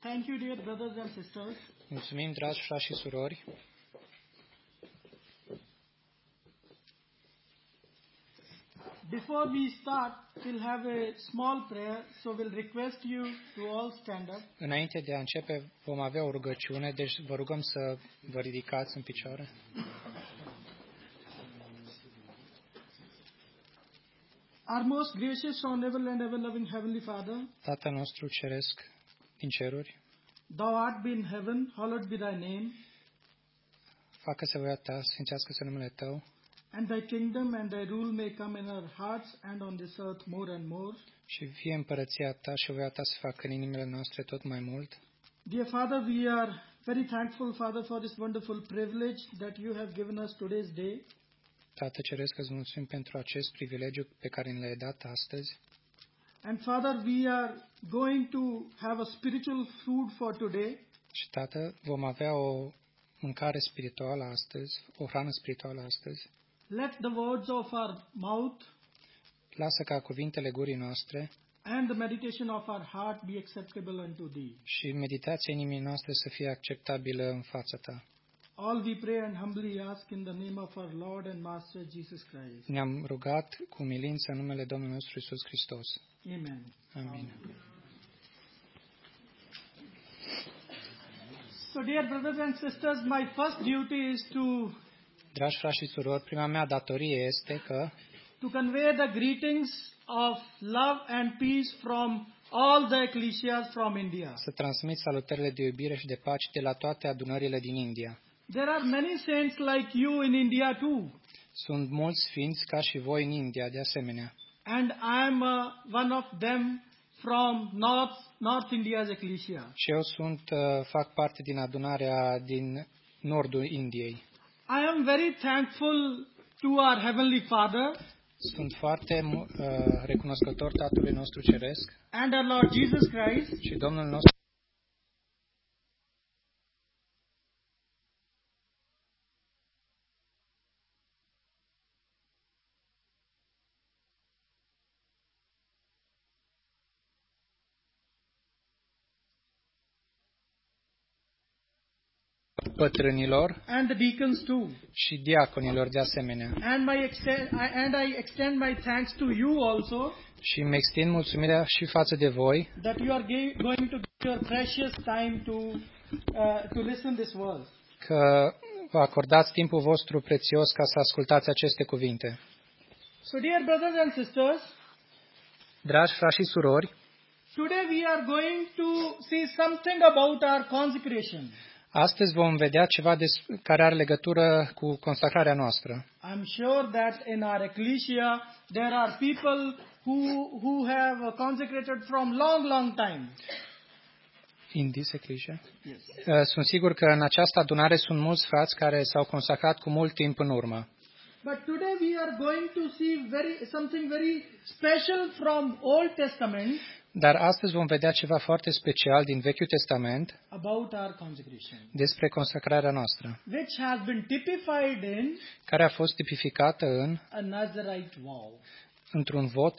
Thank you, dear brothers and sisters. Mulțumim, dragi frați și surori. Before we start, we'll have a small prayer, so we'll request you to all stand up. Înainte de a începe, vom avea o rugăciune, deci vă rugăm să vă ridicați în picioare. Our most gracious, honorable, and ever-loving Heavenly Father, Tatăl nostru ceresc din ceruri, Thou art be in heaven, hallowed be Thy name, facă-se voia ta, sfințească-se numele Tău, and Thy kingdom and Thy rule may come in our hearts and on this earth more and more. și fie împărăția Ta și voia Ta să facă în inimile noastre tot mai mult. Dear Father, we are very thankful, Father, for this wonderful privilege that You have given us today's day. Tată ceresc, îți mulțumim pentru acest privilegiu pe care ne l-ai dat astăzi. And Father, we are going to have a spiritual food for today. Și, Tată, vom avea o mâncare spirituală astăzi, o hrană spirituală astăzi. Let the words of our mouth Lasă ca cuvintele gurii noastre and the meditation of our heart be acceptable unto Thee. și meditația inimii noastre să fie acceptabilă în fața Ta. All we pray and humbly ask in the name of our Lord and Master Jesus Christ. Ne-am rugat cu umilință în numele Domnului nostru Iisus Hristos. Amen. Amin. So, dear brothers and sisters, my first duty is Dragi frați și surori, prima mea datorie este to convey the greetings of love and peace from all the ecclesias from India. să transmit salutările de iubire și de pace de la toate adunările din India. There are many saints like you in India too. Sunt mulți sfinți ca și voi în India, de asemenea. And I am one of them from North India's ecclesia. Și eu fac parte din adunarea din nordul Indiei. I am very thankful to our Heavenly Father Sunt foarte recunoscător Tatălui nostru Ceresc and our Lord Jesus Christ și Domnul nostru pătrânilor and the deacons too. și diaconilor de asemenea. And I extend my thanks to you also Și îmi extind mulțumirea și față de voi that you are going to give your precious time to listen this word. că vă acordați timpul vostru prețios ca să ascultați aceste cuvinte. So, dear brothers and sisters, Dragi frați și surori, today we are going to see something about our consecration. astăzi vom vedea ceva care are legătură cu consacrarea noastră. I'm sure that in our ecclesia there are people who have consecrated from long time. In this ecclesia? Yes. Sunt sigur că în această adunare sunt mulți frați care s-au consacrat cu mult timp în urmă. But today we are going to see something very special from Old Testament Dar astăzi vom vedea ceva foarte special din Vechiul Testament about our consecration, despre consacrarea noastră, which has been typified in care a fost tipificată în a Nazarite vow. într-un vot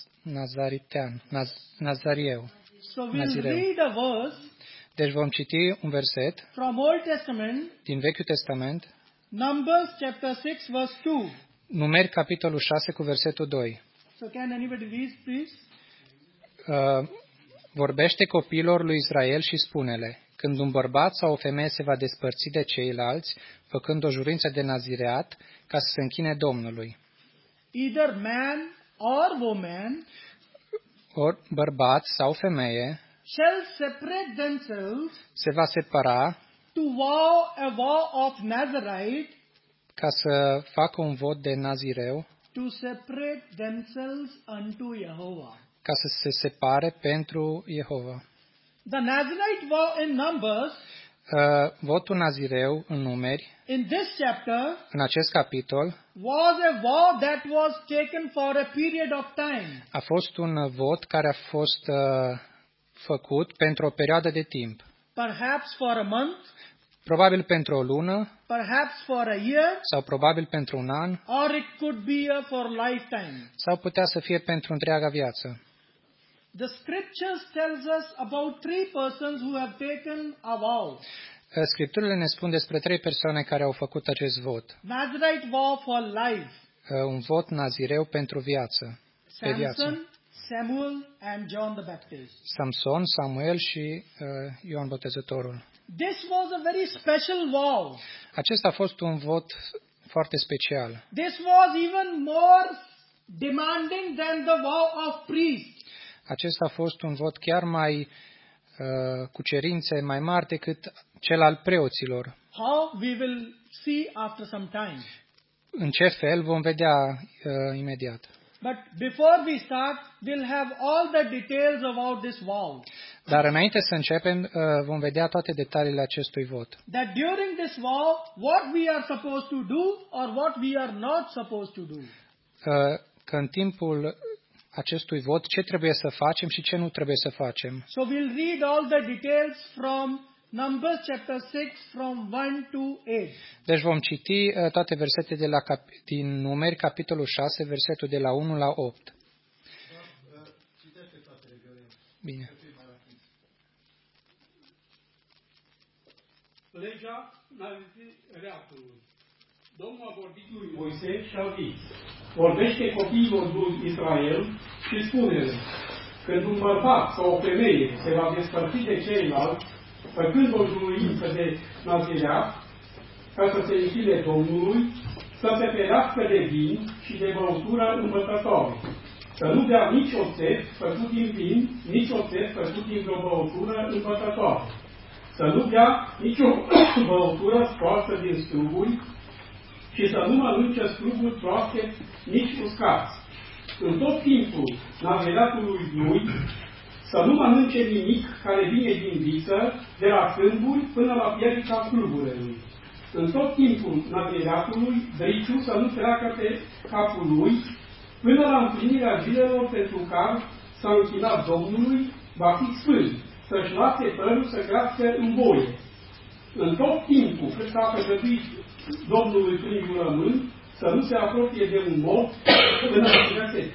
nazarieu. So we'll Nazireu. read a verse Deci vom citi un verset from Old Testament, din Vechiul Testament, Numbers chapter 6 verse 2. Numeri capitolul 6 cu versetul 2. So can anybody read, please? Vorbește copiilor lui Israel și spune-le: când un bărbat sau o femeie se va despărți de ceilalți, făcând o jurință de nazireat, ca să se închine Domnului, Either man or woman ori bărbat sau femeie shall separate themselves se va separa to vow a vow of Nazarite, ca să facă un vot de nazireu, to separate themselves unto Jehovah. ca să se separe pentru Jehova. The Nazarite vow in Numbers, Votul nazireu în Numeri, in this chapter, în acest capitol, was a vow that was taken for a period of time. a fost un vot care a fost făcut pentru o perioadă de timp. Perhaps for a month, Probabil pentru o lună, perhaps for a year, sau probabil pentru un an, or it could be for lifetime. sau putea să fie pentru întreaga viață. The scriptures tells us about three persons who have taken a vow. Scripturile ne spun despre 3 persoane care au făcut acest vot. Nazirite vow for life. Un vot nazireu pentru viață. Pe viață. Samson, Samuel and John the Baptist. Samson, Samuel și Ioan Botezătorul. This was a very special vow. Acesta a fost un vot foarte special. This was even more demanding than the vow of priest. Acesta a fost un vot chiar mai cu cerințe mai mari decât cel al preoților. How we will see after some time. În ce fel vom vedea imediat. But before we start, we'll have all the details about this vow. Dar înainte să începem, vom vedea toate detaliile acestui vot. That during this vow, what we are supposed to do or what we are not supposed to do. Că în timpul acestui vot, ce trebuie să facem și ce nu trebuie să facem. So we'll read all the details from Numbers chapter 6 from 1 to 8. Deci vom citi toate versetele din Numeri, capitolul 6, versetul de la 1 la 8. Bine. Legea nazireatului. Domnul a vorbit lui Moise și a zis: vorbește copiilor lui Israel și spune-le: când un bărbat sau o femeie se va despărți de ceilalți, făcând o juruință de nazireat, ca să se închide Domnului, să se ferească de vin și de băutură îmbătătoare. Să nu bea nici oțet făcut din vin, nici oțet făcut din vreo băutură îmbătătoare. Să nu bea nici o băutură scoasă din struguri și să nu mănânce struguri proaste, nici uscați. În tot timpul nazireatului lui, să nu mănânce nimic care vine din viță, de la câmburi până la pierica cluburelui. În tot timpul nazireatului, driciul să nu treacă pe capul lui, până la împlinirea zilelor pentru care s-a închinat Domnului, va fi sfânt, să-și lase părul să crească în voie. În tot timpul cât s-a făgăduit Domnului prin jurământ, să nu se apropie de un mod până la găsește.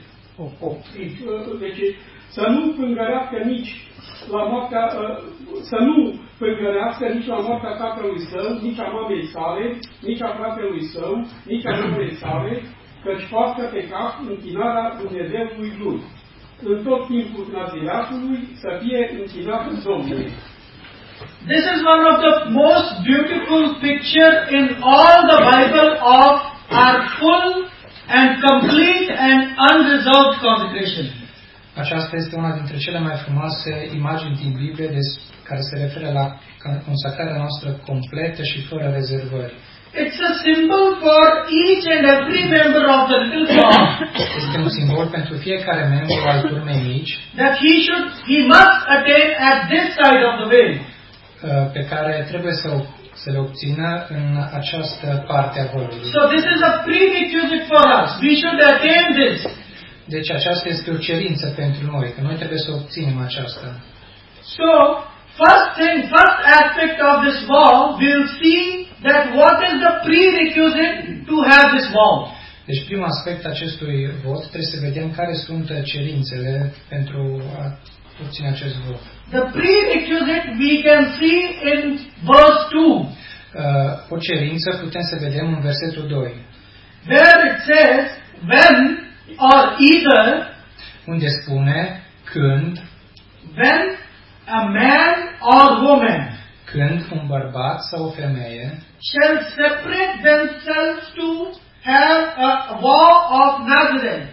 Deci, să nu pângărească nici la moartea, să nu pângărească nici la moartea tatălui său, nici a mamei sale, nici a fratelui său, nici a mamei sale, căci poartă pe cap închinarea Dumnezeului lui. În tot timpul nazireatului să fie închinat Domnului. This is one of the most beautiful picture in all the Bible of our full and complete and unreserved consecration. Aceasta este una dintre cele mai frumoase imagini din Biblie care se referă la consacrarea noastră completă și fără rezervări. It's a symbol for each and every member of the little flock. Este un simbol pentru fiecare membru al turmei mici. That he must attain at this side of the way. Pe care trebuie să le obțină în această parte a vălului. So this is a prerequisite for us. We should attain this. Deci aceasta este o cerință pentru noi, că noi trebuie să obținem aceasta. So, first aspect of this vow, we'll see that what is the prerequisite to have this vow. Deci primul aspect acestui vot trebuie să vedem care sunt cerințele pentru a obține acest vot. The prerequisite we can see in verse 2. O cerință putem să vedem în versetul 2. Where it says, when or either, unde spune când, when a man or woman când un bărbat sau o femeie shall separate themselves to have a vow of Nazareth.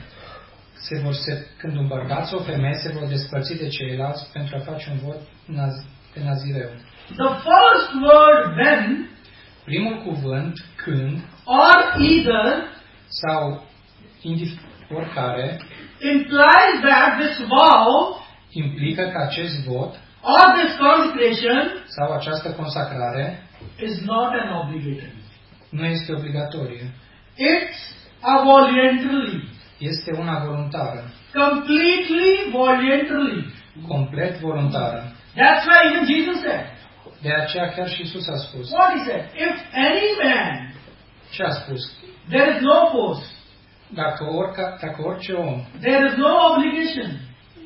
Când un bărbat sau o femeie se vor despărți de ceilalți pentru a face un vot de nazireu. The first word when, primul cuvânt când, or either, sau oricare, implies that this vow implică că acest vot or this consecration sau această consacrare is not an obligatory. nu este obligatorie. It's a voluntary. Este una voluntară. Completely voluntary. Complet voluntară. That's why even Jesus said. De aceea chiar și Iisus a spus. What he said? If any man, ce a spus? There is no force. Dacă orice om, there is no obligation.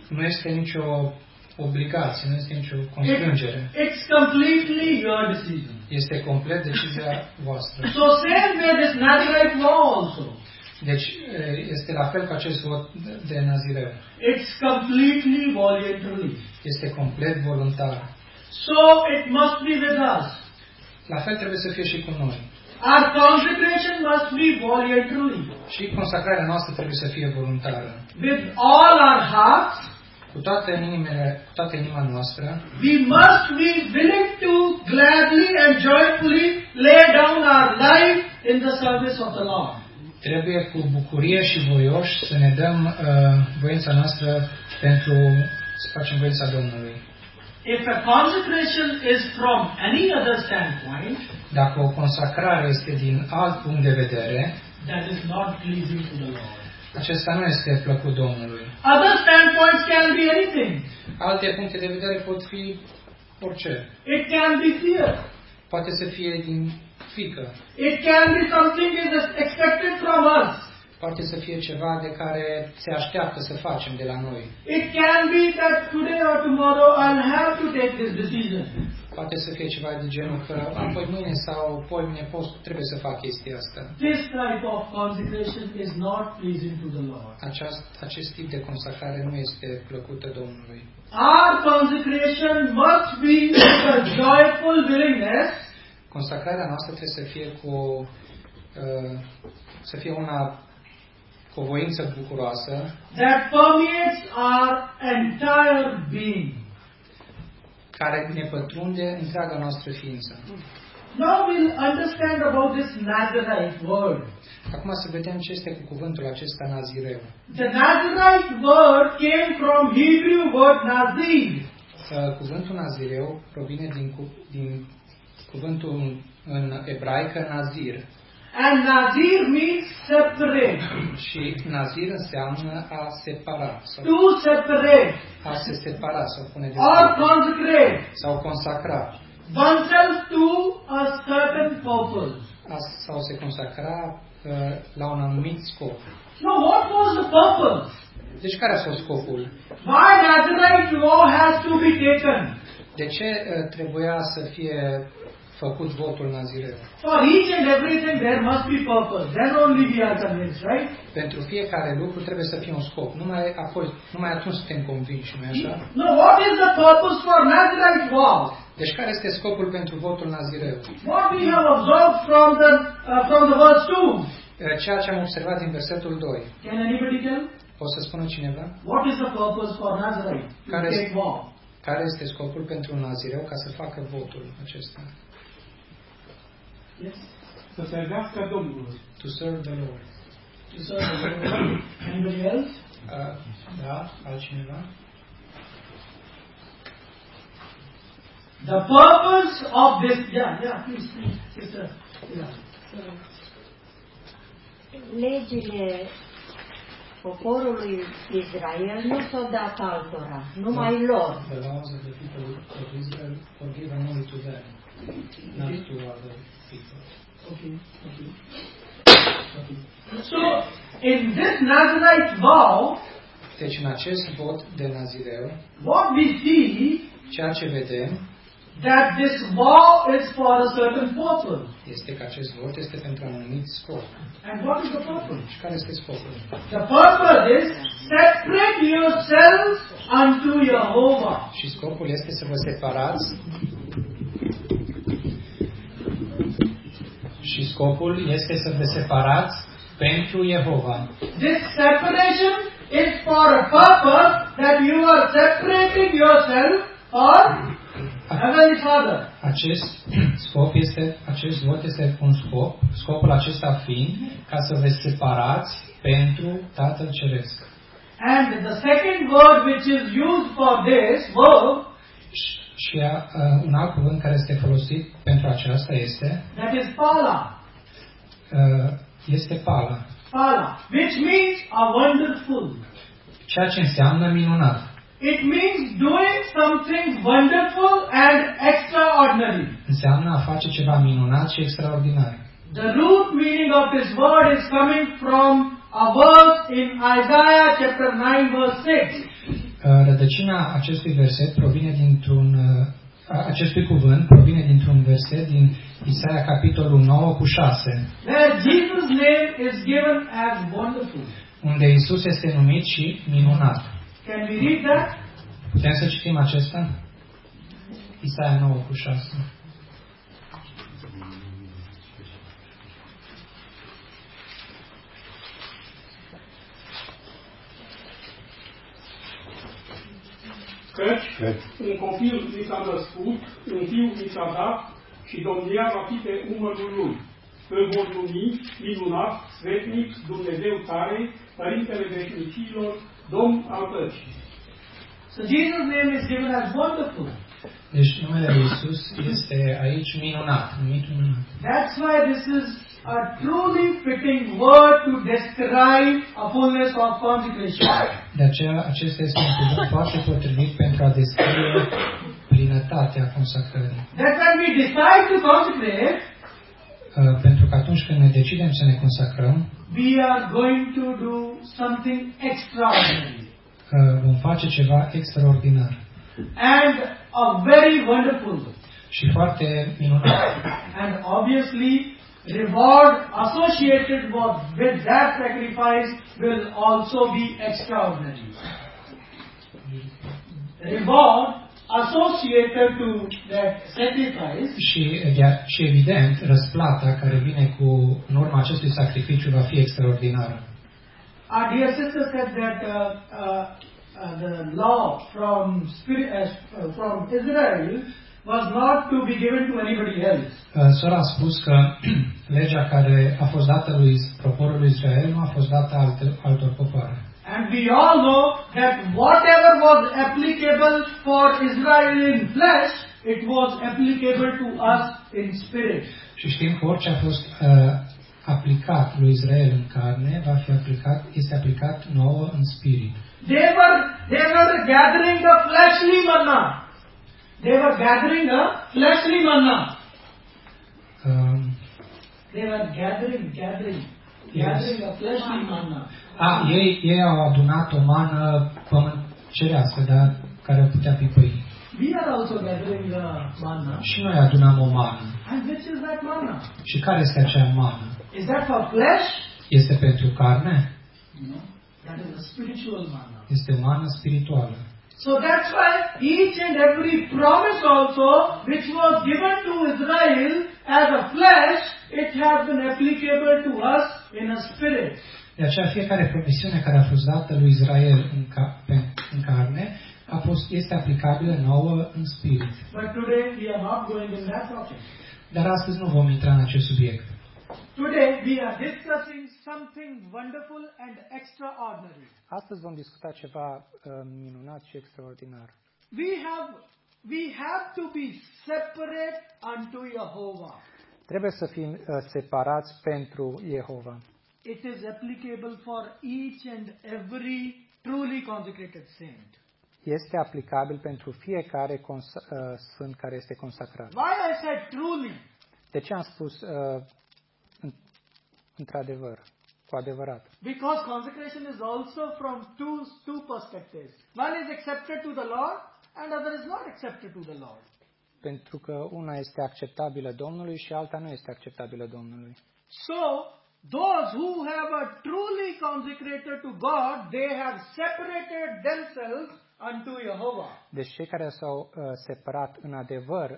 Nu este nicio obligație, nu este nicio constrângere. It's completely your decision. Este complet decizia voastră. So same way this Nazirite law also. Deci este la fel cu acest vot de nazireu. It's completely voluntary. Este complet voluntar. So it must be with us. La fel trebuie să fie și cu noi. Our consecration must be voluntary. Și consacrarea noastră trebuie să fie voluntară. With all our hearts, cu toată inima noastră, we must be willing to gladly and joyfully lay down our life in the service of the Lord. Trebuie cu bucurie și voioși să ne dăm voința noastră pentru să facem voința Domnului. If a consecration is from any other standpoint, dacă o consacrare este din alt punct de vedere, that is not pleasing to the Lord. Acesta nu este plăcut Domnului. Other standpoints can be anything. Alte puncte de vedere pot fi orice. It can be fear. Poate să fie din frică. It can be something is expected from us. Poate să fie ceva de care se așteaptă să facem de la noi. It can be that today or tomorrow I'll have to take this decision. Poate să fie ceva de genul că apoi mâine sau poimine trebuie să fac chestia asta. This type of consecration is not pleasing to the Lord. Acest tip de consacrare nu este plăcută Domnului. Our consecration must be with a joyful willingness. Consacrarea noastră trebuie să fie una cu o voință bucuroasă. That permeates our entire being. Care ne pătrunde întreaga noastră ființă. Now we'll understand about this Nazirite word. Acum să vedem ce este cu cuvântul acesta nazireu. The Nazirite word came from Hebrew word nazir. Cuvântul nazireu provine din cuvântul în ebraică nazir. And nazir means separate. Și nazir înseamnă a separa. To separate. A se separa sau pune de or consecrate. Sau consacra. Oneself to a certain purpose. Sau se consacra la un anumit scop. So what was the purpose? Deci care a fost scopul? Why Nazirite law has to be taken? De ce trebuia să fie făcut votul nazireu? For each and everything there must be purpose. Then only we are convinced, right? Pentru fiecare lucru trebuie să fie un scop. Numai atunci suntem convinși, nu-i așa? No, what is the purpose for Nazirite vow? Deci care este scopul pentru votul nazireu? What we have observed from the verse 2. Ceea ce am observat din versetul 2. Can anybody tell? O să spună cineva? What is the purpose for Nazirite to take vow? Care este scopul pentru un nazireu ca să facă votul acesta? Yes. Să servească Domnului. To serve the Lord. To serve the Lord. Anybody else? Da, altcineva? The purpose of this, please, sister. Yeah. Legile poporului Israel nu s-au dat altora, numai lor. The laws of the people of Israel were given only to them, not to other people. Okay. So, in this Nazirite vow, deci în acest vot de nazireu, what we see, ceea ce vedem, that this vow is for a certain purpose. Este că acest vot este pentru un anumit scop. And what is the purpose? Și care este scopul? The purpose is separate yourselves unto Jehovah. Și scopul este să vă separați. Și scopul este să vă separați pentru Jehova. This separation is for a purpose that you are separating yourself for Heavenly Father. Acest vot este un scop, scopul acesta fiind ca să vă separați pentru Tatăl Ceresc. And the second word which is used for this verb, și un alt cuvânt care este folosit pentru aceasta este that is pala. Este pala. Pala, which means a wonderful. Ceea ce înseamnă minunat. It means doing something wonderful and extraordinary. Înseamnă a face ceva minunat și extraordinar. The root meaning of this word is coming from a verse in Isaiah chapter 9 verse 6. Rădăcina acestui verset provine acestui cuvânt provine dintr-un verset din Isaia capitolul 9:6, where Jesus' name is given as wonderful. unde Isus este numit și minunat. Can we read that? Putem să citim acesta? Isaia 9:6. Căci un copil mi s-a născut, un fiu mi s-a dat și domnia va fi pe umărul lui. Îl vor numi minunat, sfetnic, Dumnezeu tare, Părintele veșnicilor, Domn al păcii. So Jesus' name is given as wonderful. Deci numele lui Isus este aici minunat, numit minunat. That's why this is a truly fitting word to describe a fullness of consecration. De aceea, acesta este un cuvânt foarte potrivit pentru a descrie plinătatea consacrării. That when we decide to consecrate, Pentru că atunci când ne decidem să ne consacrăm, we are going to do something extraordinary vom face ceva extraordinar and a very wonderful. și foarte minunat. And obviously, reward associated with that sacrifice will also be extraordinary. Reward associated to that sacrifice Și evident, răsplata care vine în urma acestui sacrificiu va fi extraordinară. Our dear sister said that the law from Israel was not to be given to anybody else. Sora a spus că legea care a fost dată poporului Israel nu a fost dată altor popoare. And we all know that whatever was applicable for Israel in flesh, it was applicable to us in spirit. Și știm că orice a fost aplicat lui Israel în carne, este aplicat nouă în spirit. They were gathering the fleshly manna. They were gathering the fleshly manna. They were gathering the fleshly manna. Ei au adunat o mană cerească, dar care putea pipăi. We are also gathering the manna. Și noi adunăm o mană. And which is that manna? Și care este acea mană? Is that for flesh? Este pentru carne? No. That is a spiritual manna. Este o mană spirituală. So that's why each and every promise also which was given to Israel as a flesh, it has been applicable to us in a spirit. De aceea fiecare promisiune care a fost dată lui Israel în carne este aplicabilă nouă în spirit. But today we are not going in that topic. Dar astăzi nu vom intra în acest subiect. Today we are discussing something wonderful and extraordinary. Astăzi vom discuta ceva minunat și extraordinar. We have to be separate unto Jehovah. Trebuie să fim separați pentru Jehova. It is applicable for each and every truly consecrated saint. Este aplicabil pentru fiecare sfânt care este consacrat. Why I said truly? De ce am spus într-adevăr, cu adevărat? Because consecration is also from two perspectives. One is accepted to the Lord and other is not accepted to the Lord. Pentru că una este acceptabilă Domnului și alta nu este acceptabilă Domnului. So, those who have a truly consecrated to God, they have separated themselves unto Jehovah. Deci cei care s-au separat în adevăr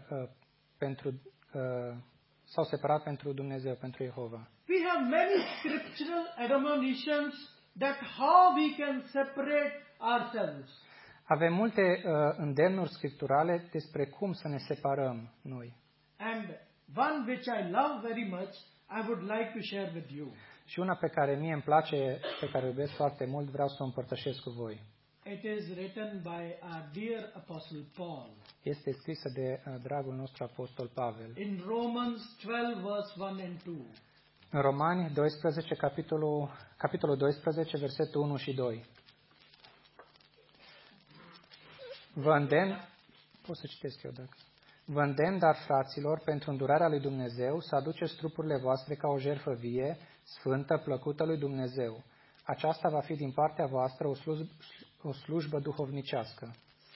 s-au separat pentru Dumnezeu, pentru Jehova. We have many scriptural admonitions that how we can separate ourselves. Avem multe îndemnuri scripturale despre cum să ne separăm noi. And one which I love very much, I would like to share with you. Și una pe care mie îmi place, pe care o iubesc foarte mult, vreau să o împărtășesc cu voi. It is written by our dear Apostle Paul. Este scrisă de dragul nostru apostol Pavel. In Romans 12 verse 1 and 2. În Romani 12, capitolul 12, versetul 1 și 2. Vă îndemn, pot să citesc eu dacă. Vă îndemn, dar fraților, pentru îndurarea lui Dumnezeu, să aduceți trupurile voastre ca o jertfă vie, sfântă, plăcută lui Dumnezeu. Aceasta va fi din partea voastră o slujbă duhovnicească.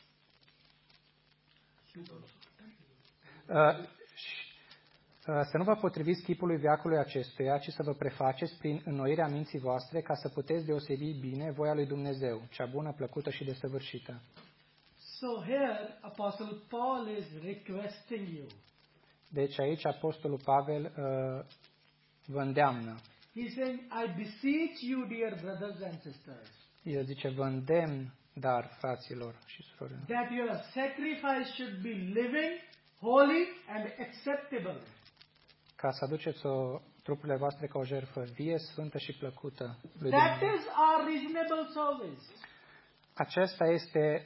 Să nu vă potriviți chipului veacului acestuia, ci să vă prefaceți prin înnoirea minții voastre, ca să puteți deosebi bine voia lui Dumnezeu, cea bună, plăcută și desăvârșită. So here, Apostle Paul is requesting you. Deci aici Apostolul Pavel vă îndeamnă. He's saying, I beseech you, dear brothers and sisters, El zice, vă îndemn, dar, fraților și surorilor, that your sacrifice should be living, holy, and acceptable. ca să aduceți trupurile voastre ca o jertfă vie, sfântă și plăcută lui That Dumnezeu. is our reasonable service. Aceasta este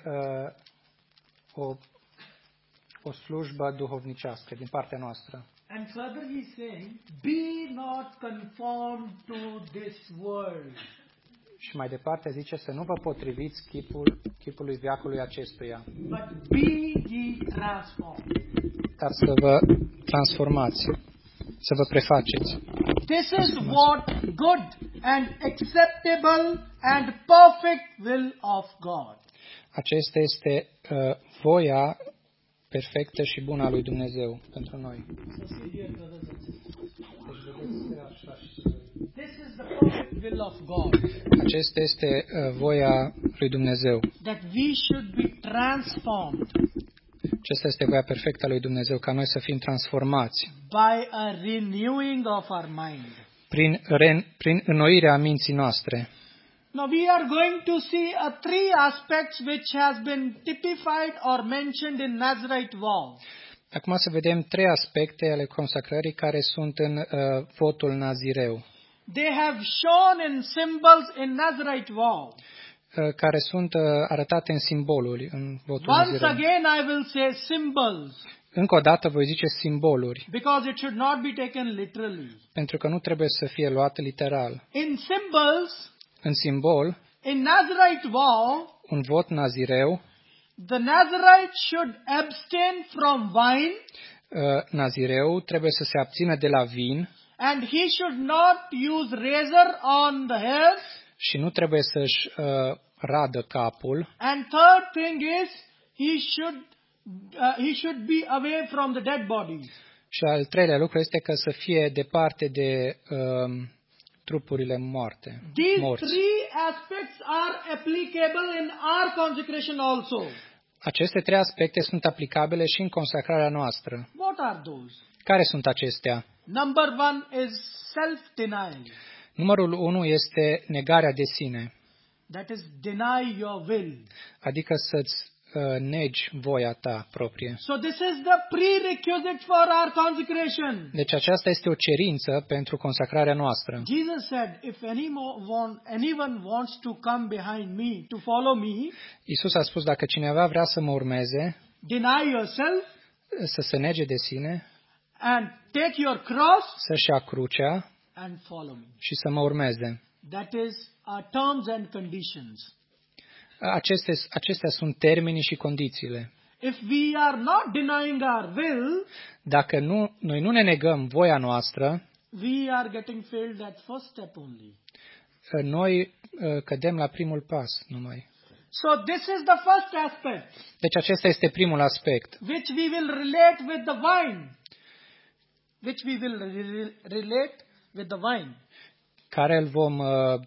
o slujbă duhovnicească din partea noastră. And further he's saying, be not conformed to this world, Și mai departe zice să nu vă potriviți chipului veacului acestuia, but be ye transformed. dar să vă transformați, să vă prefaceți. This is what good and acceptable and perfect will of God. Acesta este voia perfectă și bună a lui Dumnezeu pentru noi. So see here, brothers and sisters. This is the perfect will of God, Acesta este voia lui Dumnezeu. that we should be transformed Acesta este voia perfectă a lui Dumnezeu, ca noi să fim transformați by a renewing of our mind. prin înnoirea minții noastre. Now we are going to see three aspects which has been typified or mentioned in Nazarite vow. Acum să vedem trei aspecte ale consacrării care sunt în votul nazireu, They have shown in symbols in Nazarite vow. care sunt arătate în simboluri în votul Once nazireu. again I will say symbols, Încă o dată voi zice simboluri, because it should not be taken literally. pentru că nu trebuie să fie luat literal. In symbols, În simbol, in Nazarite vow, un vot nazireu, the Nazarite should abstain from wine, nazireu trebuie să se abțină de la vin and he should not use razor on the hairs. și nu trebuie să-și radă capul. And third thing is, he should be away from the dead bodies. Și al treilea lucru este că să fie departe de trupurile morți. These three aspects are applicable in our consecration also. Aceste trei aspecte sunt aplicabile și în consacrarea noastră. What are those? Care sunt acestea? Number one is self-denial. Numărul 1 este negarea de sine, That is, deny your will. adică să-ți negi voia ta proprie. So this is the prerequisite for our consecration. Deci aceasta este o cerință pentru consacrarea noastră. Jesus said, if anyone wants to come behind me, to follow me, Iisus a spus, dacă cineva vrea să mă urmeze, deny yourself să se nege de sine, and take your cross să-și ia crucea and follow me. și să mă urmeze. That is our terms and conditions. Acestea sunt termenii și condițiile. If we are not denying our will, Dacă noi nu ne negăm voia noastră, we are getting failed at first step only. noi cădem la primul pas numai. So this is the first aspect, Deci acesta este primul aspect, which we will relate with the wine. care îl vom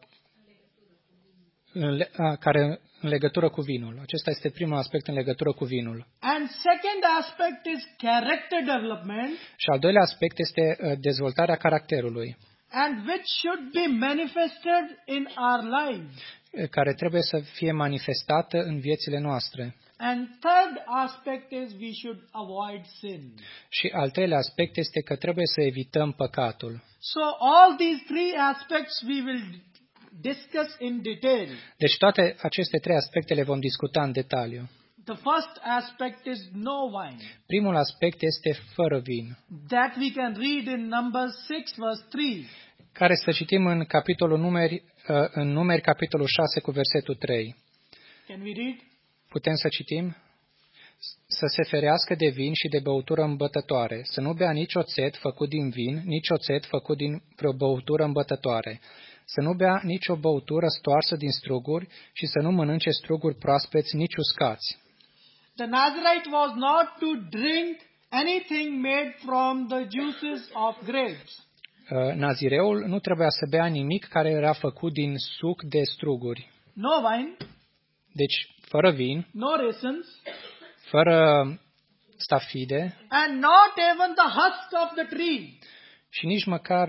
care în legătură cu vinul. Acesta este primul aspect în legătură cu vinul. And second aspect is character development, Și al doilea aspect este dezvoltarea caracterului, and which should be manifested in our lives. care trebuie să fie manifestată în viețile noastre. And third aspect is we should avoid sin. Și al treilea aspect este că trebuie să evităm păcatul. So all these three aspects we will discuss in detail. Deci toate aceste trei aspecte le vom discuta în detaliu. The first aspect is no wine. Primul aspect este fără vin, That we can read in Numbers 6 verse 3. care să citim în capitolul Numeri, capitolul 6 cu versetul 3. Can we read? Putem să citim? Să se ferească de vin și de băutură îmbătătoare, să nu bea nici oțet făcut din vin, nici oțet făcut din vreo băutură îmbătătoare, să nu bea nicio băutură stoarsă din struguri și să nu mănânce struguri proaspeți, nici uscați. The Nazarite was not to drink anything made from the juices of grapes. Nazireul nu trebuia să bea nimic care era făcut din suc de struguri. No wine, Deci, fără vin, no raisins, fără stafide and not even the husk of the tree. și nici măcar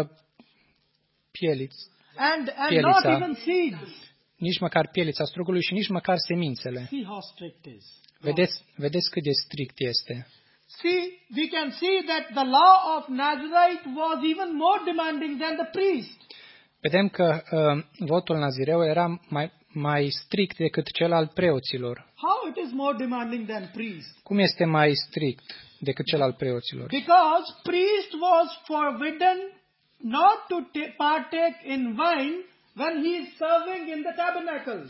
pieliți, And not Pielița. even seeds. nici măcar pielița strugului și nici măcar semințele. See how strict it is. Vedeți cât de strict este. See, we can see that the law of Nazarite was even more demanding than the priest. Vedem că votul nazireu era mai strict decât cel al preoților. How it is more demanding than priest? Cum este mai strict decât cel al preoților? Because priest was forbidden not to partake in wine when he is serving in the tabernacle.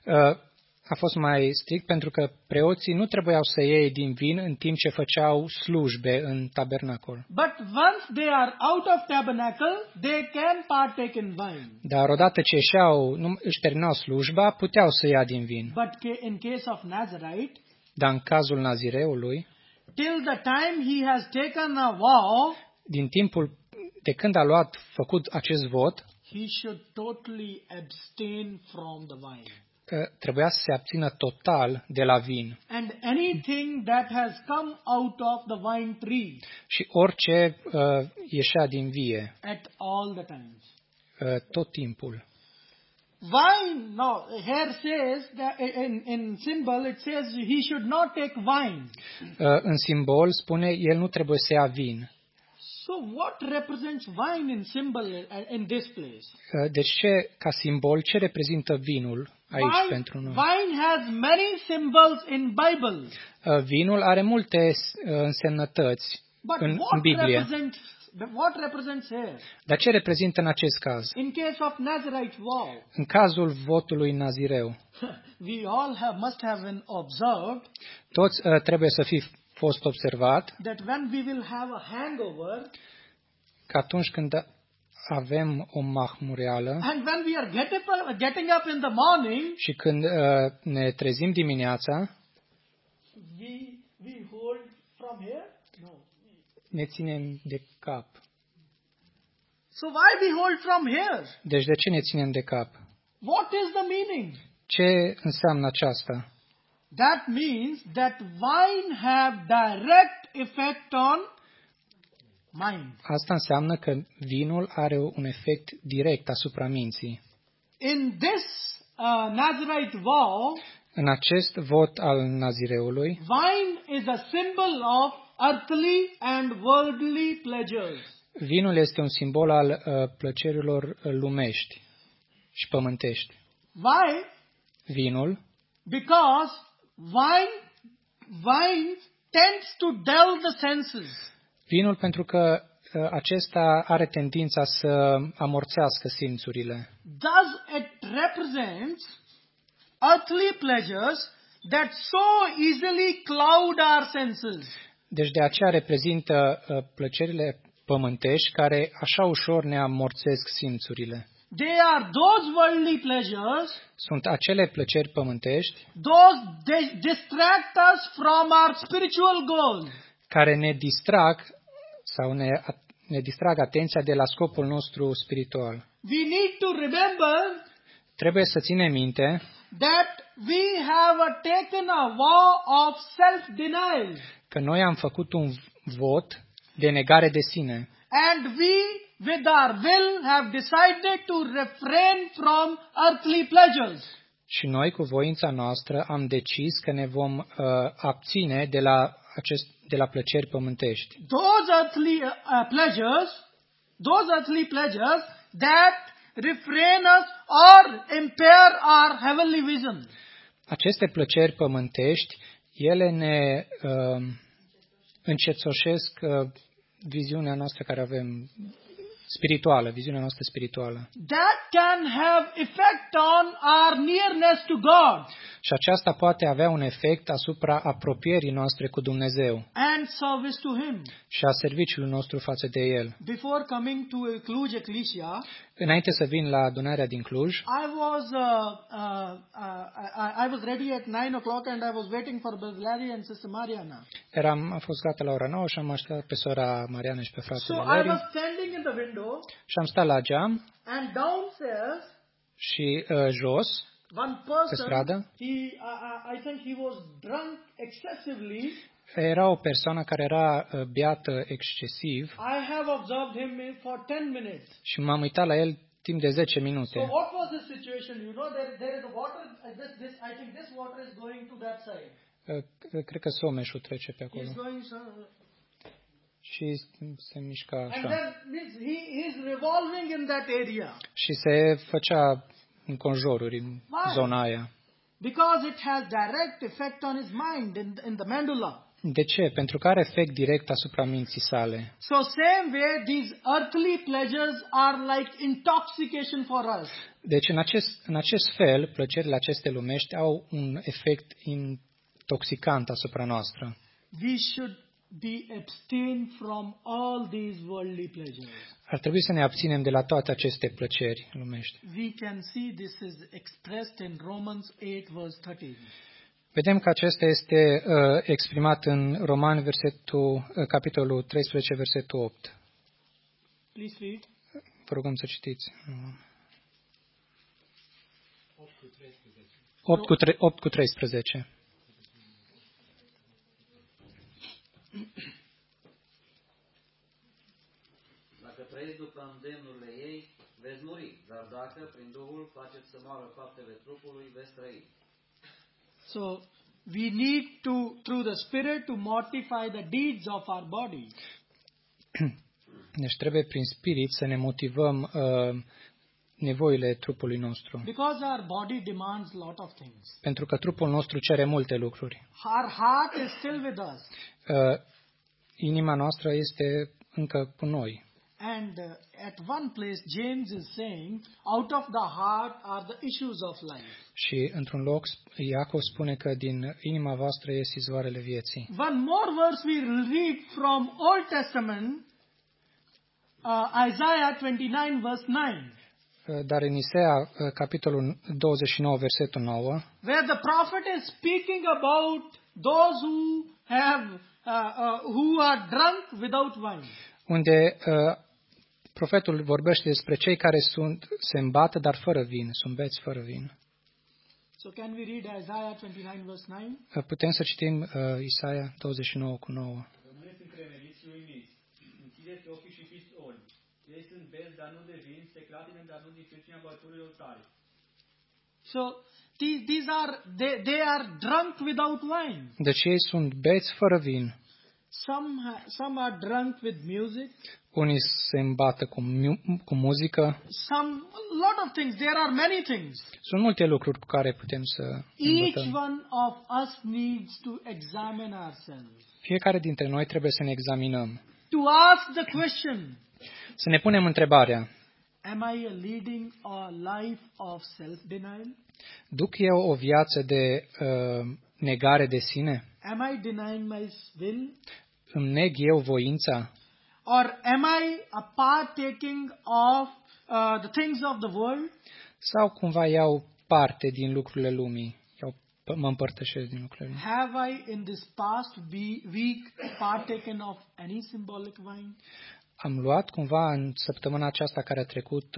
A fost mai strict pentru că preoții nu trebuiau să iei din vin în timp ce făceau slujbe în tabernacol. But once they are out of tabernacle, they can partake in wine. Dar odată ce își terminau slujba, puteau să ia din vin. But in case of Nazarite, Dar în cazul nazireului, till the time he has taken a vow, din timpul de când făcut acest vot, he should totally abstain from the wine. trebuia să se abțină total de la vin. And anything that has come out of the vine tree Și orice ieșea din vie, at all the times. tot timpul. Wine, no, here says that in symbol it says he should not take wine. În simbol spune, el nu trebuie să ia vin. So what represents wine in symbol in this place? Deci ca simbol, ce reprezintă vinul aici pentru noi? Wine has many symbols in Bible. Vinul are multe însemnătăți But în Biblie. what represents here? Dar ce reprezintă în acest caz? In case of Nazarite vow, În cazul votului nazireu, we all must have been observed toți trebuie să fi fost observat that when we will have a hangover că atunci când avem o mahmureală and when we are getting up in the morning, și când ne trezim dimineața, we hold from here. No. ne ținem de cap. So why we hold from here? Deci de ce ne ținem de cap? What is the meaning? Ce înseamnă aceasta? That means that wine have direct effect on mind. Asta înseamnă că vinul are un efect direct asupra minții. In this Nazarite vow, În acest vot al nazireului, wine is a symbol of earthly and worldly pleasures. vinul este un simbol al plăcerilor lumești și pământești. Why? Vinul, Because wine tends to dull the senses. vinul pentru că acesta are tendința să amorțească simțurile. Thus it represents earthly pleasures that so easily cloud our senses. Deci de aceea reprezintă plăcerile pământești care așa ușor ne amorțesc simțurile. They are those worldly pleasures, Sunt acele plăceri pământești those distract us from our spiritual goal. care ne distrag sau ne distrag atenția de la scopul nostru spiritual. We need to remember Trebuie să ținem minte that we have taken a vow of self-denial. că noi am făcut un vot de negare de sine And we, with our will, have decided to refrain from earthly pleasures. și noi cu voința noastră am decis că ne vom abține de la plăceri pământești. Those earthly pleasures that refrain us or impair our heavenly vision. Aceste plăceri pământești, ele ne încețoșesc viziunea noastră care avem spirituală, viziunea noastră spirituală. that can have effect on our nearness to God Și aceasta poate avea un efect asupra apropierii noastre cu Dumnezeu and service to Him. și a serviciului nostru față de El. Before coming to Cluj Ecclesia, Înainte să vin la adunarea din Cluj, I was ready at 9 o'clock and I was waiting for Brother Larry and Sister Mariana. am fost gata la ora 9 și am așteptat pe sora Mariana și pe So fratele I Larry was standing in the window și am stat la geam and downstairs și jos, one pe person, stradă, I think he was drunk excessively. era o persoană care era beată excesiv I have observed him for 10 minutes. și m-am uitat la el timp de 10 So minute. what was the situation? You know, there is a water. I think this water is going to that side. Cred că Someșul trece pe acolo. He's going. Și se mișca And așa. then he is revolving in that area Și se făcea înconjururi în zona aia. because it has direct effect on his mind in the medulla. De ce? Pentru că are efect direct asupra minții sale. So same way, these earthly pleasures are like intoxication for us. Deci în acest fel, plăcerile aceste lumești au un efect intoxicant asupra noastră. We should be abstain from all these worldly pleasures. Ar trebui să ne abținem de la toate aceste plăceri lumești. We can see this is expressed in Romans 8 verse 13. Vedem că acesta este exprimat în Romani, capitolul 13, versetul 8. Please read. Vă rugăm să citiți. 8 cu 13. Dacă trăiți după îndemnurile ei, veți muri, dar dacă prin Duhul faceți să moară faptele trupului, veți trăi. So we need to, through the Spirit, to mortify the deeds of our body. Deci trebuie prin spirit să ne motivăm nevoile trupului nostru. Because our body demands a lot of things. Pentru că trupul nostru cere multe lucruri. Our heart is still with us. Inima noastră este încă cu noi. And at one place, James is saying, out of the heart are the issues of life. Și într-un loc, Iacov spune că din inima voastră ies izvoarele vieții. One more verse we read from Old Testament, Isaiah 29 verse 9. Dar în Isaia, capitolul 29, versetul 9, Where the prophet is speaking about those who are drunk without wine. unde profetul vorbește despre cei care se îmbată, dar fără vin, sunt beți fără vin. So can we read Isaiah 29 verse 9? Putem să citim Isaia 29 cu 9. Rămâneți întremeniți și uimiți. Închideți ochii și fiți orbi. Ei sunt beți, dar nu de vin, se clatină, dar nu din pricina băuturilor tare. So they are drunk without wine. Deci ei sunt beți fără vin. Some are drunk with music. Unii se îmbată cu muzică. A lot of things. There are many things. Sunt multe lucruri cu care putem să Each îmbătăm. one of us needs to examine ourselves. Fiecare dintre noi trebuie să ne examinăm. To ask the question, Să ne punem întrebarea: am I leading a life of self-denial? duc eu o viață de negare de sine? Am I denying my will? Îmi neg eu voința? Or am I a partaking of the things of the world? Sau cumva iau parte din lucrurile lumii? Mă împărtășesc din lucrurile lumii? Have I in this past week partaken of any symbolic wine? Am luat cumva în săptămâna aceasta care a trecut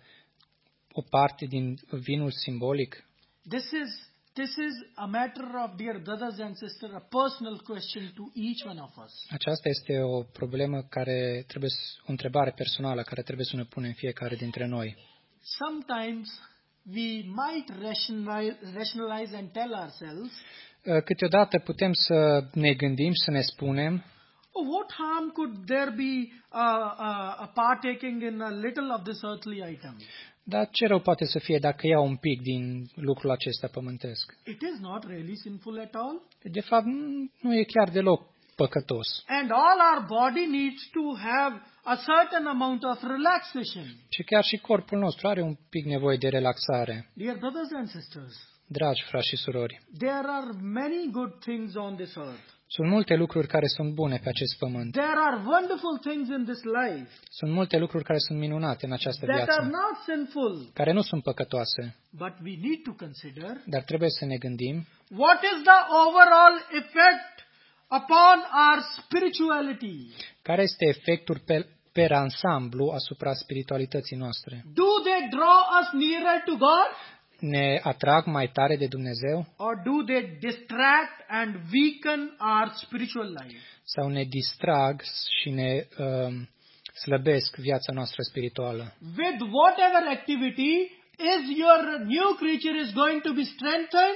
o parte din vinul simbolic? This is a matter of, dear brothers and sisters, a personal question to each one of us. Aceasta este o problemă care trebuie, o întrebare personală care trebuie să ne punem fiecare dintre noi. Sometimes we might rationalize and tell ourselves, Câteodată putem să ne gândim, să ne spunem: what harm could there be a partaking in a little of this earthly item? dar ce rău poate să fie dacă iau un pic din lucrul acesta pământesc? It is not really sinful at all. De fapt, nu e chiar deloc păcătos. And all our body needs to have a certain amount of relaxation. Și chiar și corpul nostru are un pic nevoie de relaxare. Dear brothers and sisters, Dragi frați și surori, there are many good things on this earth. sunt multe lucruri care sunt bune pe acest pământ. There are wonderful things in this life Sunt multe lucruri care sunt minunate în această that are viață, not sinful. care nu sunt păcătoase, But we need to consider dar trebuie să ne gândim what is the overall effect upon our spirituality. care este efectul pe ansamblu asupra spiritualității noastre. Do they draw us nearer to God? Ne atrag mai tare de Dumnezeu Or do they distract and weaken our spiritual life? sau ne distrag și ne slăbesc viața noastră spirituală? With whatever activity, is your new creature is going to be strengthened?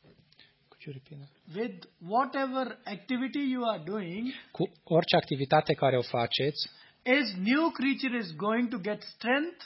With whatever activity you are doing, Cu orice activitate care o faceți, is new creature is going to get strength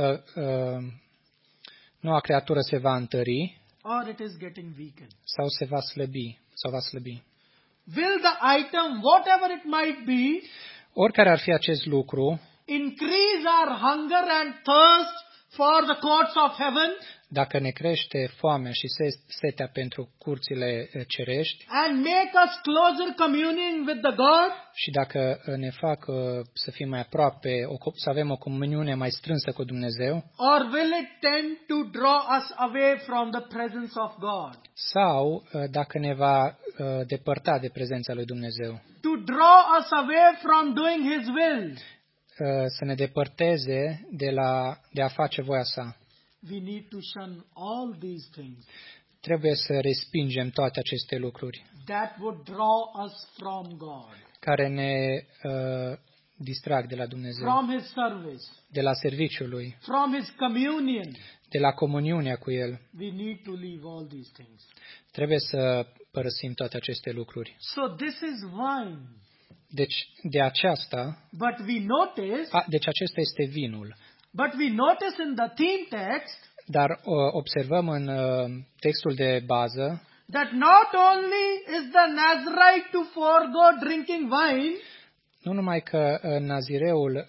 noua creatură se va întări or it is getting weakened? sau se va slăbi sau va slăbi. Will the item, whatever it might be, Oricare ar fi acest lucru, increase our hunger and thirst for the courts of heaven dacă ne crește foamea și setea pentru curțile cerești and make us closer communion with the God? și dacă ne fac să fim mai aproape, să avem o comuniune mai strânsă cu Dumnezeu, Or will it tend to draw us away from the presence of God? sau dacă ne va depărta de prezența lui Dumnezeu, To draw us away from doing His will? să ne depărteze de a face voia sa. We need to shun all these things Trebuie să respingem toate aceste lucruri that would draw us from God, care ne distrag de la Dumnezeu, from His service, de la serviciul lui, from His communion. de la comuniunea cu El. We need to leave all these things. Trebuie să părăsim toate aceste lucruri. So this is wine. Deci, de aceasta, But we notice, deci acesta este vinul. in the theme text Dar observăm în textul de bază that not only is the Nazirite to forego drinking wine, nu numai că nazireul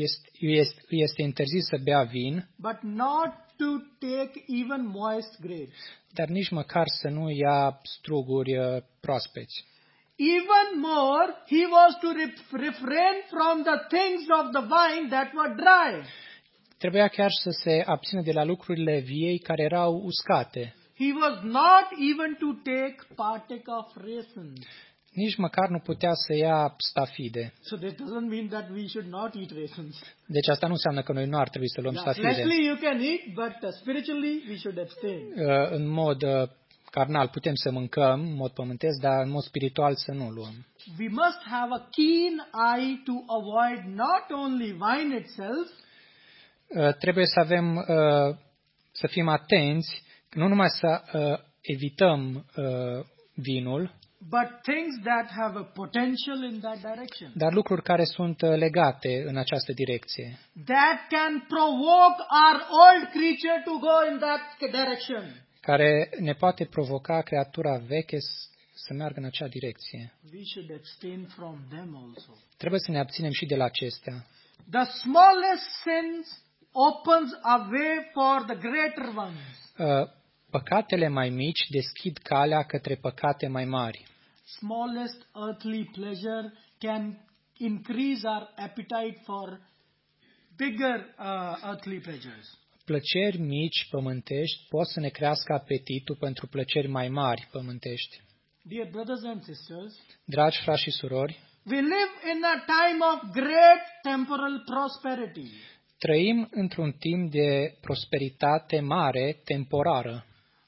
este interzis să bea vin, but not to take even moist grapes. dar nici măcar să nu ia struguri proaspeți. Even more, he was to refrain from the things of the vine that were dry. Trebuia chiar să se abțină de la lucrurile viei care erau uscate. He was not even to take partake of raisins. Nici măcar nu putea să ia stafide. So that doesn't mean that we should not eat raisins. Deci asta nu înseamnă că noi nu ar trebui să luăm stafide. Fleshly you can eat, but spiritually we should abstain. În mod carnal putem să mâncăm, în mod pământesc, dar în mod spiritual să nu luăm. We must have a keen eye to avoid not only wine itself, Trebuie să avem, să fim atenți, nu numai să evităm vinul, but things that have a potential in that direction. dar lucruri care sunt legate în această direcție, That can provoke our old creature to go in that direction. care ne poate provoca creatura veche să meargă în acea direcție. We should abstain from them also. Trebuie să ne abținem și de la acestea. The smallest sins opens a way for the greater ones. Păcatele mai mici deschid calea către păcate mai mari. Smallest earthly pleasure can increase our appetite for bigger earthly pleasures. Plăceri mici pământești pot să ne crească apetitul pentru plăceri mai mari pământești. Dear brothers and sisters, Dragi frați și surori, we live in a time of great temporal prosperity. trăim într-un timp de prosperitate mare, temporară.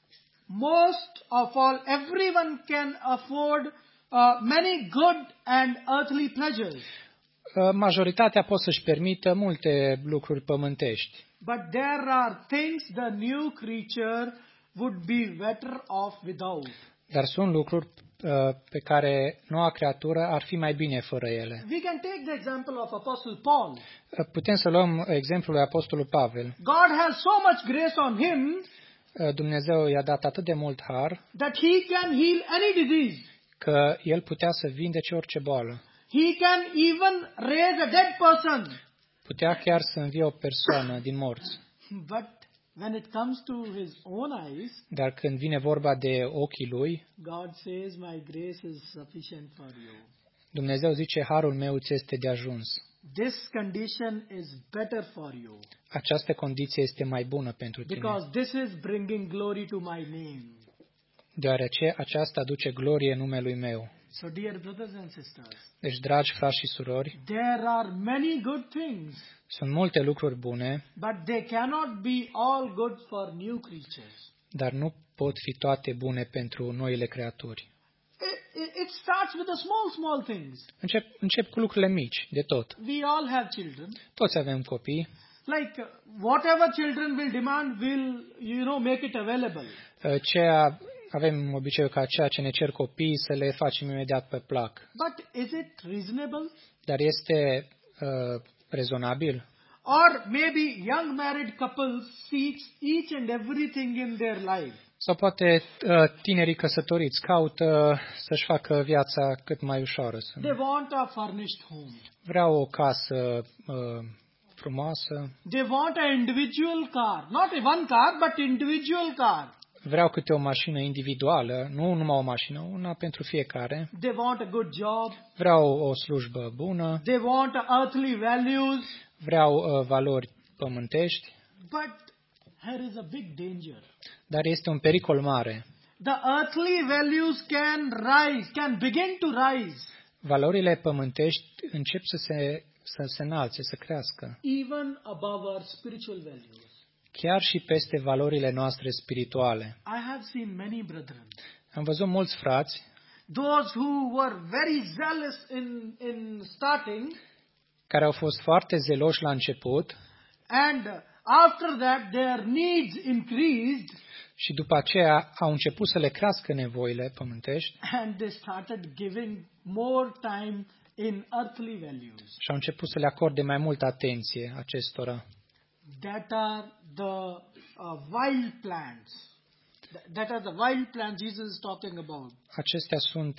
Most of all, everyone can afford many good and earthly pleasures. Majoritatea pot să-și permită multe lucruri pământești. But there are things the new creature would be better off without. Dar sunt lucruri pe care noua creatură ar fi mai bine fără ele. We can take the example of Apostle Paul. Putem să luăm exemplul lui Apostolul Pavel. God has so much grace on him Dumnezeu i-a dat atât de mult har that he can heal any disease. că El putea să vindece orice boală. He can even raise a dead person. Putea chiar să învie o persoană din morți. But when it comes to his own eyes, Dar când vine vorba de ochii Lui, God says, my grace is sufficient for you. Dumnezeu zice, harul meu ți este de ajuns. This condition is better for you. Această condiție este mai bună pentru tine, Because this is bringing glory to my name. deoarece aceasta aduce glorie numelui meu. So dear brothers and sisters, Deci, dragi frați și surori, there are many good things, sunt multe lucruri bune, but they cannot be all good for new creatures. dar nu pot fi toate bune pentru noile creaturi. It starts with the small things. Încep cu lucrurile mici, de tot. We all have children. Toți avem copii. Like whatever children will demand, will make it available. Avem obiceiul ca ceea ce ne cer copiii să le facem imediat pe plac. But is it reasonable? Dar este rezonabil? Or maybe young married couples seek each and everything in their life. Sau poate tinerii căsătoriți caută să-și facă viața cât mai ușoară. They want a furnished home. Vreau o casă frumoasă. They want an individual car. Not one car, but individual car. Vreau câte o mașină individuală, nu numai o mașină, una pentru fiecare. They want a good job. Vreau o slujbă bună. They want earthly values. Vreau valori pământești. But here is a big danger. Dar este un pericol mare. The earthly values can begin to rise. Valorile pământești încep să se înalțe, să crească. Even above our spiritual values. Chiar și peste valorile noastre spirituale. I have seen many brethren. Am văzut mulți frați. Those who were very zealous in starting. Care au fost foarte zeloși la început. And after that their needs increased. Și după aceea au început să le crească nevoile pământești. And they started giving more time in earthly values. Și au început să le acorde mai multă atenție acestora. That are the wild plants. That are the wild plants Jesus is talking about. Acestea sunt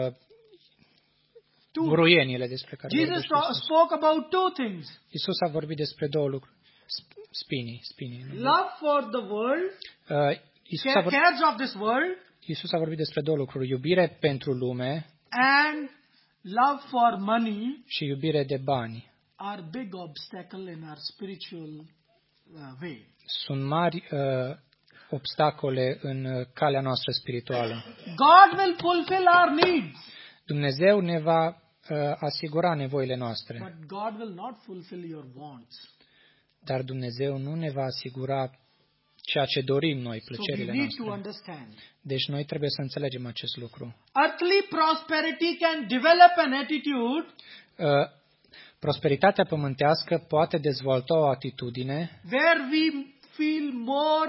buruienile despre care Jesus spoke about two things. Iisus a vorbit despre două lucruri. Spinii. Love for the world. Cares of this world. Iisus a vorbit despre două lucruri. Iubire pentru lume. And love for money. Și iubire de bani. Are big obstacle in our spiritual way. Sunt mari obstacole în calea noastră spirituală. God will fulfill our needs. Dumnezeu ne va asigura nevoile noastre. But God will not fulfill your wants. Dar Dumnezeu nu ne va asigura ceea ce dorim noi, plăcerile noastre. Deci noi trebuie să înțelegem acest lucru. Earthly prosperity can develop an attitude. Prosperitatea pământească poate dezvolta o atitudine where we feel more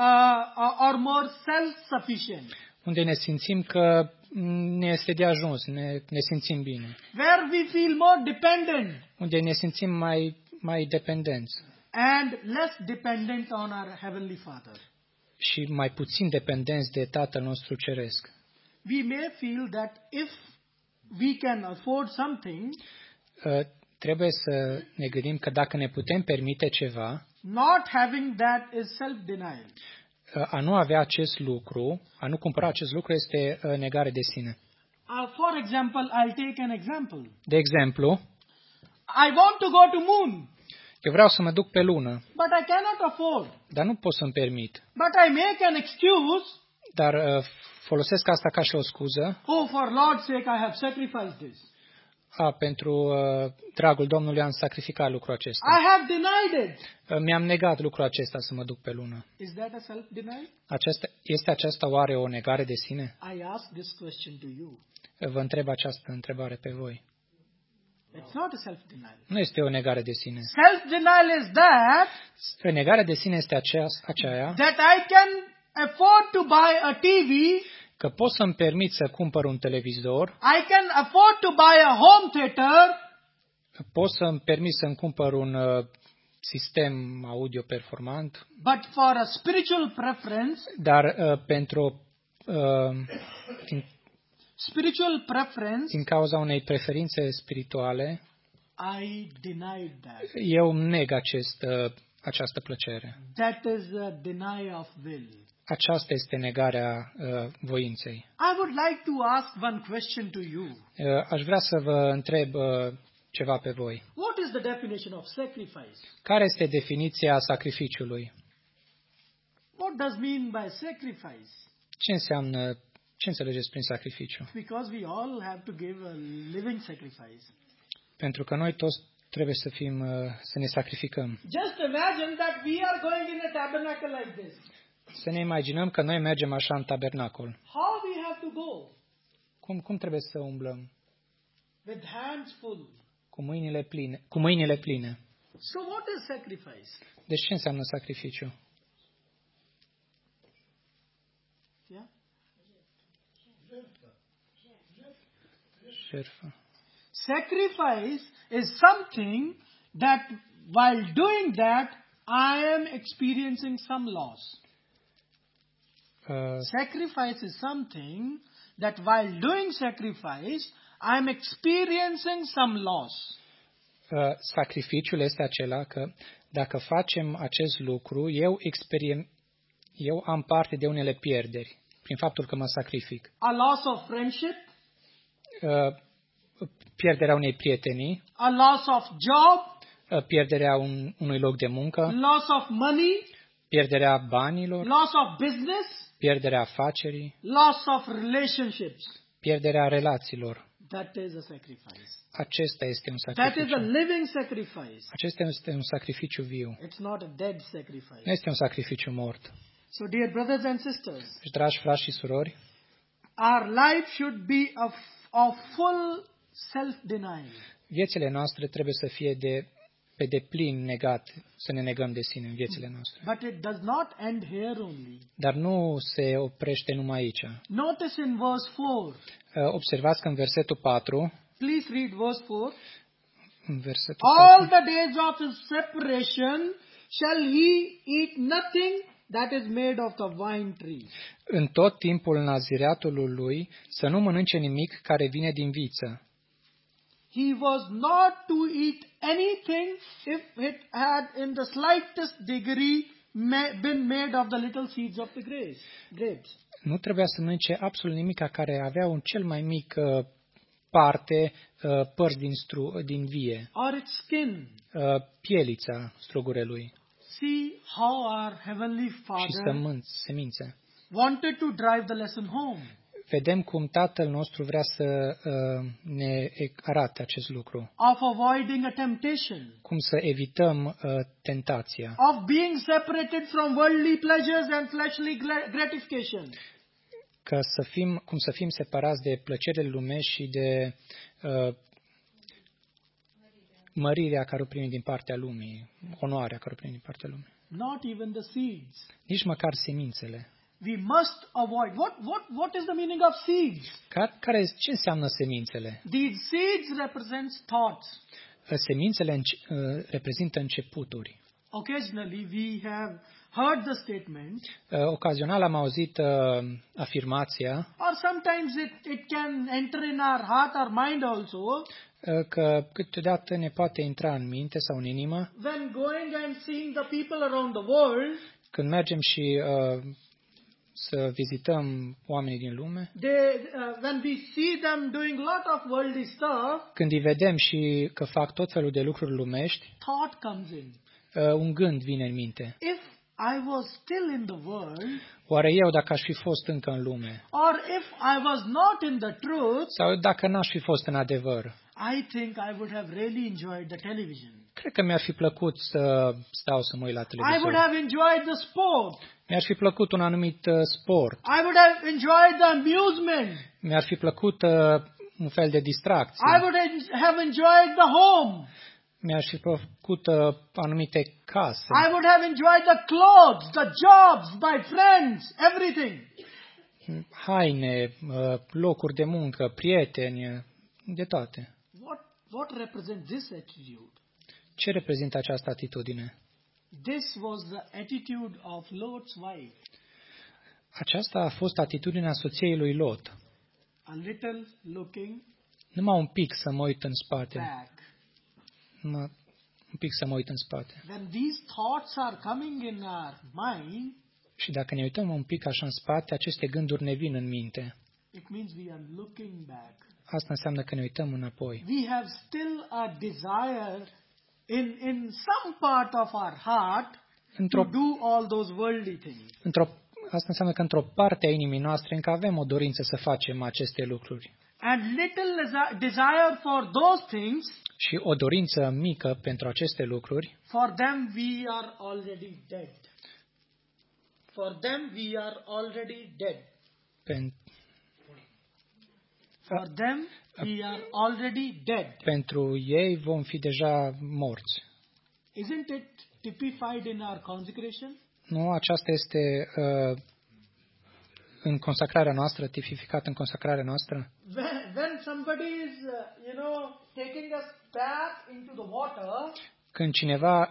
more self-sufficient. Unde ne simțim că ne este de ajuns, ne simțim bine. Where we feel more dependent. Unde ne simțim mai dependenți. And less dependent on our heavenly Father. Și mai puțin dependenți de Tatăl nostru ceresc. We may feel that if we can afford something, trebuie să ne gândim că dacă ne putem permite ceva, not having that is self-denial. A nu avea acest lucru, a nu cumpăra acest lucru este negare de sine. For example, I'll take an example. De exemplu, I want to go to moon. Eu vreau să mă duc pe lună. But I cannot afford. Dar nu pot să-mi permit. But I make an excuse. Dar folosesc asta ca și o scuză. Oh, for Lord's sake, I have sacrificed this. Pentru dragul Domnului am sacrificat lucrul acesta. I have denied it. Mi-am negat lucrul acesta să mă duc pe lună. Is that a self-denial? Este aceasta oare o negare de sine? I ask this question to you. Vă întreb această întrebare pe voi. It's not a self-denial. Nu este o negare de sine. Self-denial is that negarea de sine este aceea that I can afford to buy a TV, că pot să-mi permit să cumpăr un televizor, I can afford to buy a home theater, pot să-mi permit să-mi cumpăr un sistem audio performant, but for a spiritual preference, dar pentru spiritual preference, din cauza unei preferințe spirituale, I denied that. eu neg această plăcere. That is a denial of will. Aceasta este negarea voinței. I would like to ask one question to you. Aș vrea să vă întreb ceva pe voi. What is the definition of sacrifice? Care este definiția sacrificiului? What does mean by sacrifice? Ce înțelegeți prin sacrificiu? Because we all have to give a living sacrifice. Pentru că noi toți trebuie să ne sacrificăm. Just imagine that we are going in a tabernacle like this. Să ne imaginăm că noi mergem așa în tabernacol. How we have to go? Cum trebuie să umblăm? With hands full. Cu mâinile pline. So what is sacrifice? Deci ce înseamnă sacrificiu? Yeah? Jertfă. Sacrifice is something that while doing that I am experiencing some loss. Sacrifice is something that while doing sacrifice I am experiencing some loss. Sacrificiul este acela că dacă facem acest lucru, eu am parte de unele pierderi prin faptul că mă sacrific. A loss of friendship, pierderea unei prietenii, a loss of job, pierderea unui loc de muncă, loss of money, pierderea banilor, loss of business, pierderea afacerii, loss of relationships. pierderea relațiilor. That is a sacrifice. Acesta este un That sacrificiu. is a living sacrifice. Acesta este un sacrificiu viu. It's not a dead sacrifice. Nu este un sacrificiu mort. So dear brothers and sisters, Dragi frați și surori, our life should be of full self-denial. viețile noastre trebuie să fie pe deplin negate, să ne negăm de sine în viețile noastre. But it does not end here only. Dar nu se oprește numai aici. Notice in verse 4. Observați că în versetul 4, Please read verse 4. în versetul All 4, the days of his separation shall he eat nothing that is made of the vine tree. în tot timpul nazireatului lui să nu mănânce nimic care vine din viță. He was not to eat anything if it had in the slightest degree been made of the little seeds of the grapes. Nu trebuia să mănânce absolut nimic care avea un cel mai mic parte, părți din vie, Or its skin. pielița strugurelui See how our Heavenly și Father semințe. wanted to drive the lesson home. Vedem cum Tatăl nostru vrea să ne arate acest lucru. Of avoiding a temptation. Cum să evităm tentația. Of being separated from worldly pleasures and fleshly gratification. Cum să fim separați de plăcerile lumești și de mărirea care o primim din partea lumii, onoarea care o primim din partea lumii. Not even the seeds. Nici măcar semințele. We must avoid. What is the meaning of seeds? Ce înseamnă semințele? These seeds represents thoughts. Semințele reprezintă începuturi. Occasionally we have heard the statement. Ocazional am auzit afirmația. Or sometimes it can enter in our heart or mind also. Că câteodată ne poate intra în minte sau în inimă. When going and seeing the people around the world. Când mergem și să vizităm oamenii din lume. When we see them doing lot of worldly stuff. Când îi vedem și că fac tot felul de lucruri lumești. Thought comes in. Un gând vine în minte. If I was still in the world. Oare eu dacă aș fi fost încă în lume? Or if I was not in the truth. Sau dacă n-aș fi fost în adevăr? I think I would have really enjoyed the television. Cred că mi-ar fi plăcut să stau să mă uit la televizor. I would have enjoyed the sport. Mi-ar fi plăcut un anumit sport. I would have enjoyed the amusement. Mi-ar fi plăcut un fel de distracție. I would have enjoyed the home. Mi-ar fi plăcut anumite case. I would have enjoyed the clothes, the jobs, my friends, everything. Haine, locuri de muncă, prieteni, de toate. What represents this attitude? Ce reprezintă această atitudine? This was the attitude of Lot's wife. Aceasta a fost atitudinea soției lui Lot. a little looking Numai un pic să mă uit în spate. back. Numai un pic să mă uit în spate. When these thoughts are coming in our mind, Și dacă ne uităm un pic așa în spate, aceste gânduri ne vin în minte. it means we are looking back. Asta înseamnă că ne uităm înapoi. We have still a desire in some part of our heart to Într-o, do all those worldly things. asta înseamnă că într-o parte a inimii noastre încă avem o dorință să facem aceste lucruri. And little desire for those things, Și o dorință mică pentru aceste lucruri, for them we are already dead. For them we are already dead. For them we are already dead. pentru ei vom fi deja morți. Isn't it typified in our consecration? Nu, aceasta este în consacrarea noastră, tipificat în consacrarea noastră. When somebody is, taking us back into the water, Când cineva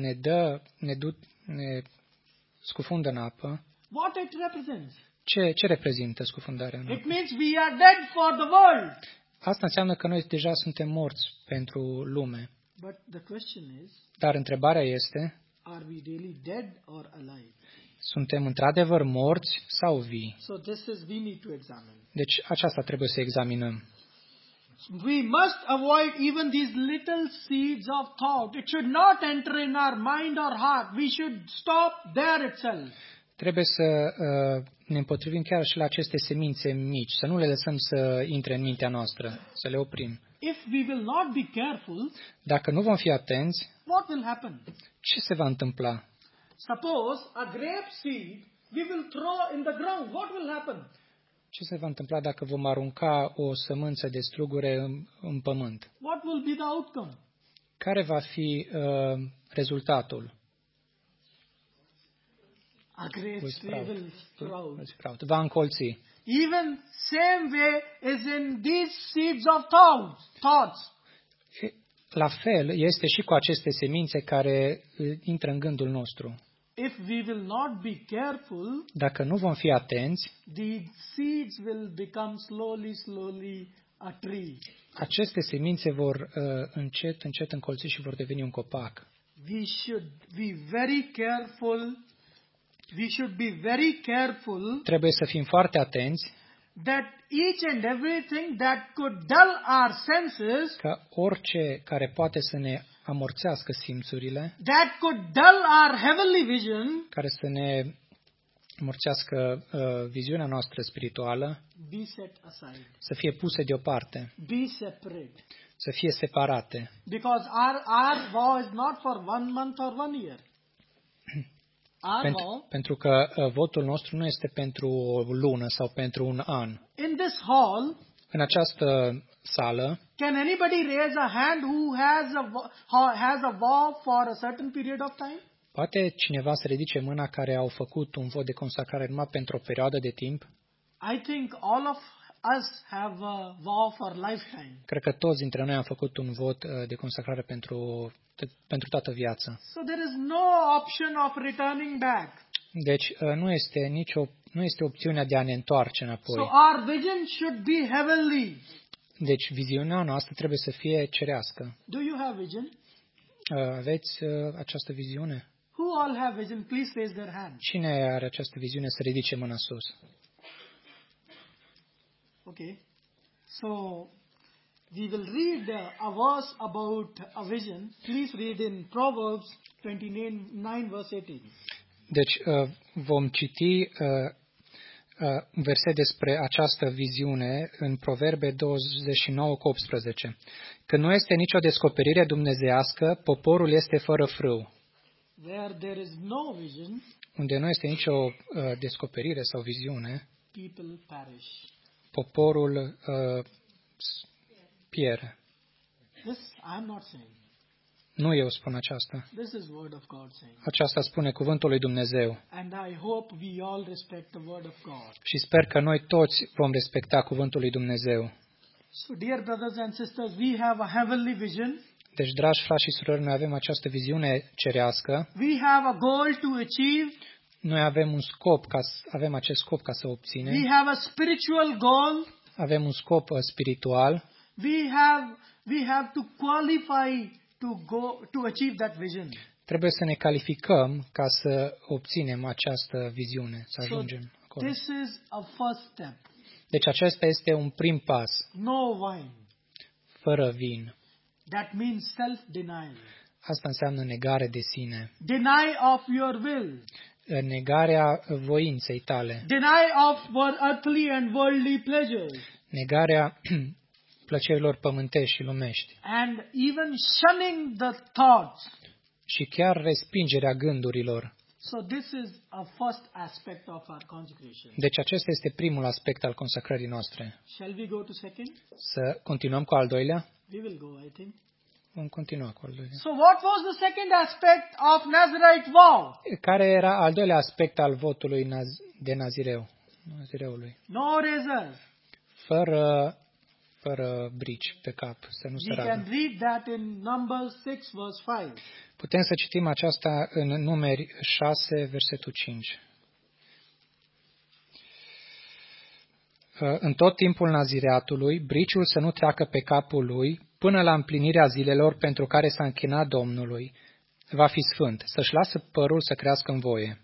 ne scufundă în apă, what it represents? ce reprezintă scufundarea în apă? It means we are dead for the world. Asta înseamnă că noi deja suntem morți pentru lume. But the question is, Dar întrebarea este, are we really dead or alive? suntem într-adevăr morți sau vii? So we need to examine. Deci aceasta trebuie să examinăm. We must avoid even these little seeds of thought. It should not enter in our mind or heart. We should stop there itself. Trebuie să ne împotrivim chiar și la aceste semințe mici, să nu le lăsăm să intre în mintea noastră, să le oprim. If we will not be careful, Dacă nu vom fi atenți, what will happen? ce se va întâmpla? Suppose a grape seed we will throw in the ground. What will happen? Ce se va întâmpla dacă vom arunca o sămânță de strugure în pământ? What will be the outcome? Care va fi rezultatul? A grape tree will sprout. Va încolți. Even same way as in these seeds of thoughts. La fel este și cu aceste semințe care intră în gândul nostru. If we will not be careful, dacă nu vom fi atenți, the seeds will become slowly a tree. Aceste semințe vor încet încolți și vor deveni un copac. We should be very careful. We should be very careful. Trebuie să fim foarte atenți. That each and everything that could dull our senses, că orice care poate să ne amorțească simțurile, that could dull our heavenly vision, care să ne amorțească viziunea noastră spirituală, be set aside. Să fie puse deoparte. Be separate. Să fie separate. Because our vow is not for 1 month or 1 year. Pentru că votul nostru nu este pentru o lună sau pentru un an. In this hall, în această sală, can anybody raise a hand who has a vow for a certain period of time? Poate cineva să ridice mâna care au făcut un vot de consacrare numai pentru o perioadă de timp? I think all of us have a vow for lifetime. Cred că toți dintre noi am făcut un vot de consacrare pentru toată viața. So there is no option of returning back. Deci nu este opțiunea de a ne întoarce înapoi. So our vision should be heavenly. Deci viziunea noastră trebuie să fie cerească. Do you have vision? Aveți această viziune? Who all have vision? Please raise their hand. Cine are această viziune să ridice mâna sus? Okay. So we will read a verse about a vision. Please read in Proverbs 29 verse 18. Deci vom citi un verset despre această viziune în Proverbe 29:18. Că nu este nicio descoperire dumnezeiască, poporul este fără frâu. Where there is no vision, unde nu este nicio descoperire sau viziune, people perish. Poporul pierde. This I am not saying. Nu eu spun aceasta. This is word of God saying. Aceasta spune cuvântul lui Dumnezeu. And I hope we all respect the word of God. Și sper că noi toți vom respecta cuvântul lui Dumnezeu. So dear brothers and sisters, we have a heavenly vision. Deci, dragi frați și surori, noi avem această viziune cerească. We have a goal to achieve. Noi avem un scop avem acest scop ca să obținem. We have a spiritual goal. avem un scop spiritual, we have to qualify to achieve that vision. trebuie să ne calificăm ca să obținem această viziune, să So ajungem acolo. this is a first step. Deci acesta este un prim pas, No wine. fără vin. That means self-denial. Asta înseamnă negare de sine, Deny of your will. negarea voinței tale, Deny of earthly and worldly pleasures. negarea plăcerilor pământești și lumești And even shunning the thoughts. și chiar respingerea gândurilor. So this is a first aspect of our consecration. Deci acesta este primul aspect al consacrării noastre. Shall we go to second? Să continuăm cu al doilea? We will go, I think. Vom continua cu al doilea. So what was the second aspect of Nazirite vow? Care era al doilea aspect al votului de nazireului? No razor. Fără brici pe cap, să nu se We can radă. read that in Numbers 6 verse 5. Putem să citim aceasta în Numeri 6, versetul 5. În tot timpul nazireatului, briciul să nu treacă pe capul lui până la împlinirea zilelor pentru care s-a închinat Domnului. Va fi sfânt, să-și lasă părul să crească în voie.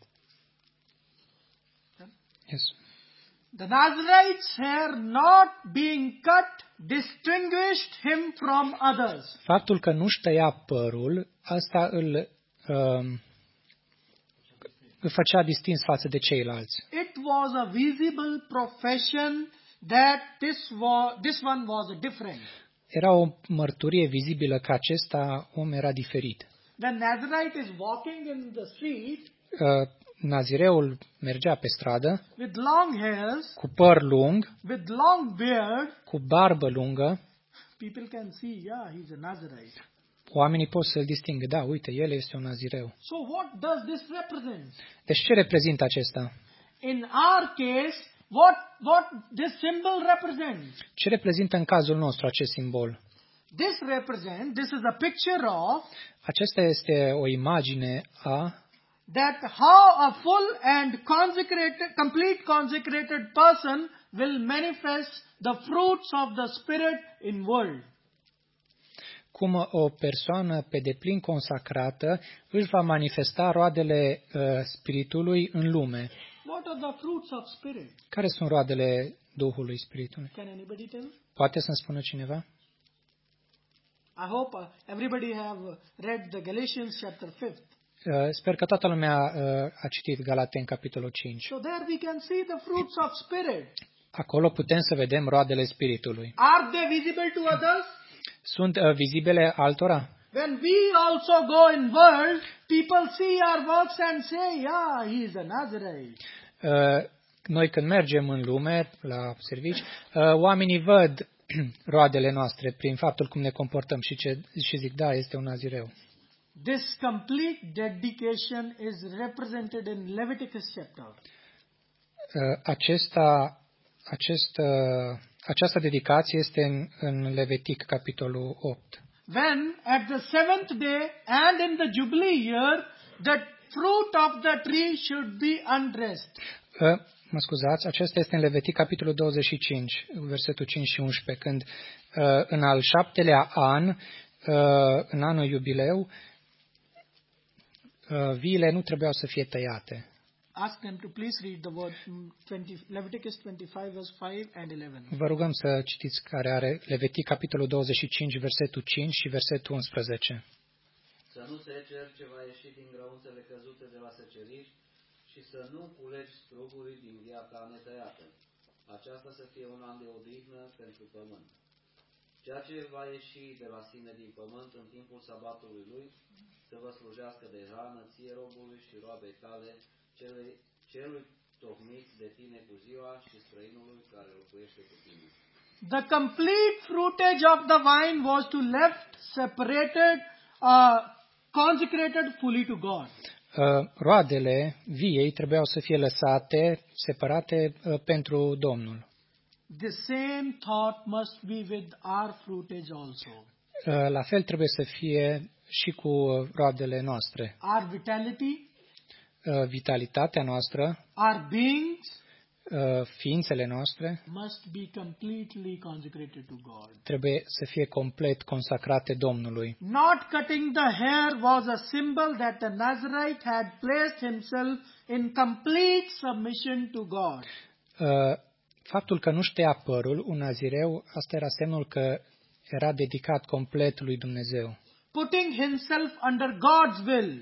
Yes. The Nazirite's hair not being cut distinguished him from others. Faptul că nu-și tăia părul, asta îl făcea distins față de ceilalți. It was a visible profession that this one was different. Era o mărturie vizibilă că acesta om era diferit. When Nazirite is walking in the street Nazireul mergea pe stradă with long hairs, cu păr lung, with long beard, cu barbă lungă. people can see, yeah, he's a Nazirite. Oamenii pot să-l distingă. Da, uite, el este un nazireu. So what does this represent? Deci ce reprezintă acesta? In our case, what this symbol represents? Ce reprezintă în cazul nostru acest simbol? This is a picture of Acesta este o imagine a that how a full and complete consecrated person will manifest the fruits of the Spirit in world. cum o persoană pe deplin consacrată își va manifesta roadele Spiritului în lume. What are the fruits of Spirit? Care sunt roadele Duhului Spiritului? Can anybody tell? Poate să-mi spună cineva? I hope everybody have read the Galatians chapter 5. Sper că toată lumea a citit Galateni, capitolul 5. So there we can see the fruits of Spirit. Acolo putem să vedem roadele Spiritului. Are they visible to others? Sunt vizibile altora? When we also go in world, people see our works and say, yeah, he is a Nazirite. Noi când mergem în lume, la servici, oamenii văd roadele noastre prin faptul cum ne comportăm și zic, da, este un nazireu. This complete dedication is represented in Leviticus chapter. Această dedicație este în Levitic, capitolul 8. When at the seventh day and in the Jubilee year, the fruit of the tree should be undressed. Mă scuzați, acesta este în Levitic, capitolul 25, versetul 5 și 11, când în al 7-lea an, în anul iubileu, viile nu trebuiau să fie tăiate. Ask them to please read the word Leviticus 25 verse 5 and 11. Vă rugăm să citiți care are Levitic, capitolul 25, versetul 5 și versetul 11. Să nu seceri ce va ieși din grăunțele căzute de la seceriș și să nu culegi strugurii din via ta netăiată. Aceasta să fie un an de odihnă pentru pământ. Ceea ce va ieși de la sine din pământ în timpul sabatului lui, să vă slujească de hrană ție robului și roabei tale, celui tocmit de tine cu ziua și străinului care locuiește cu tine. The complete fruitage of the vine was to left separated, consecrated fully to God. Roadele viei trebuiau să fie lăsate, separate pentru Domnul. The same thought must be with our fruitage also. La fel trebuie să fie și cu roadele noastre. Our vitality, Vitalitatea noastră, our beings, ființele noastre must be completely consecrated to God. trebuie să fie complet consacrate Domnului. Not cutting the hair was a symbol that the Nazarite had placed himself in complete submission to God. Faptul că nu-și tăia părul, un nazireu, asta era semnul că era dedicat complet lui Dumnezeu. Putting himself under God's will.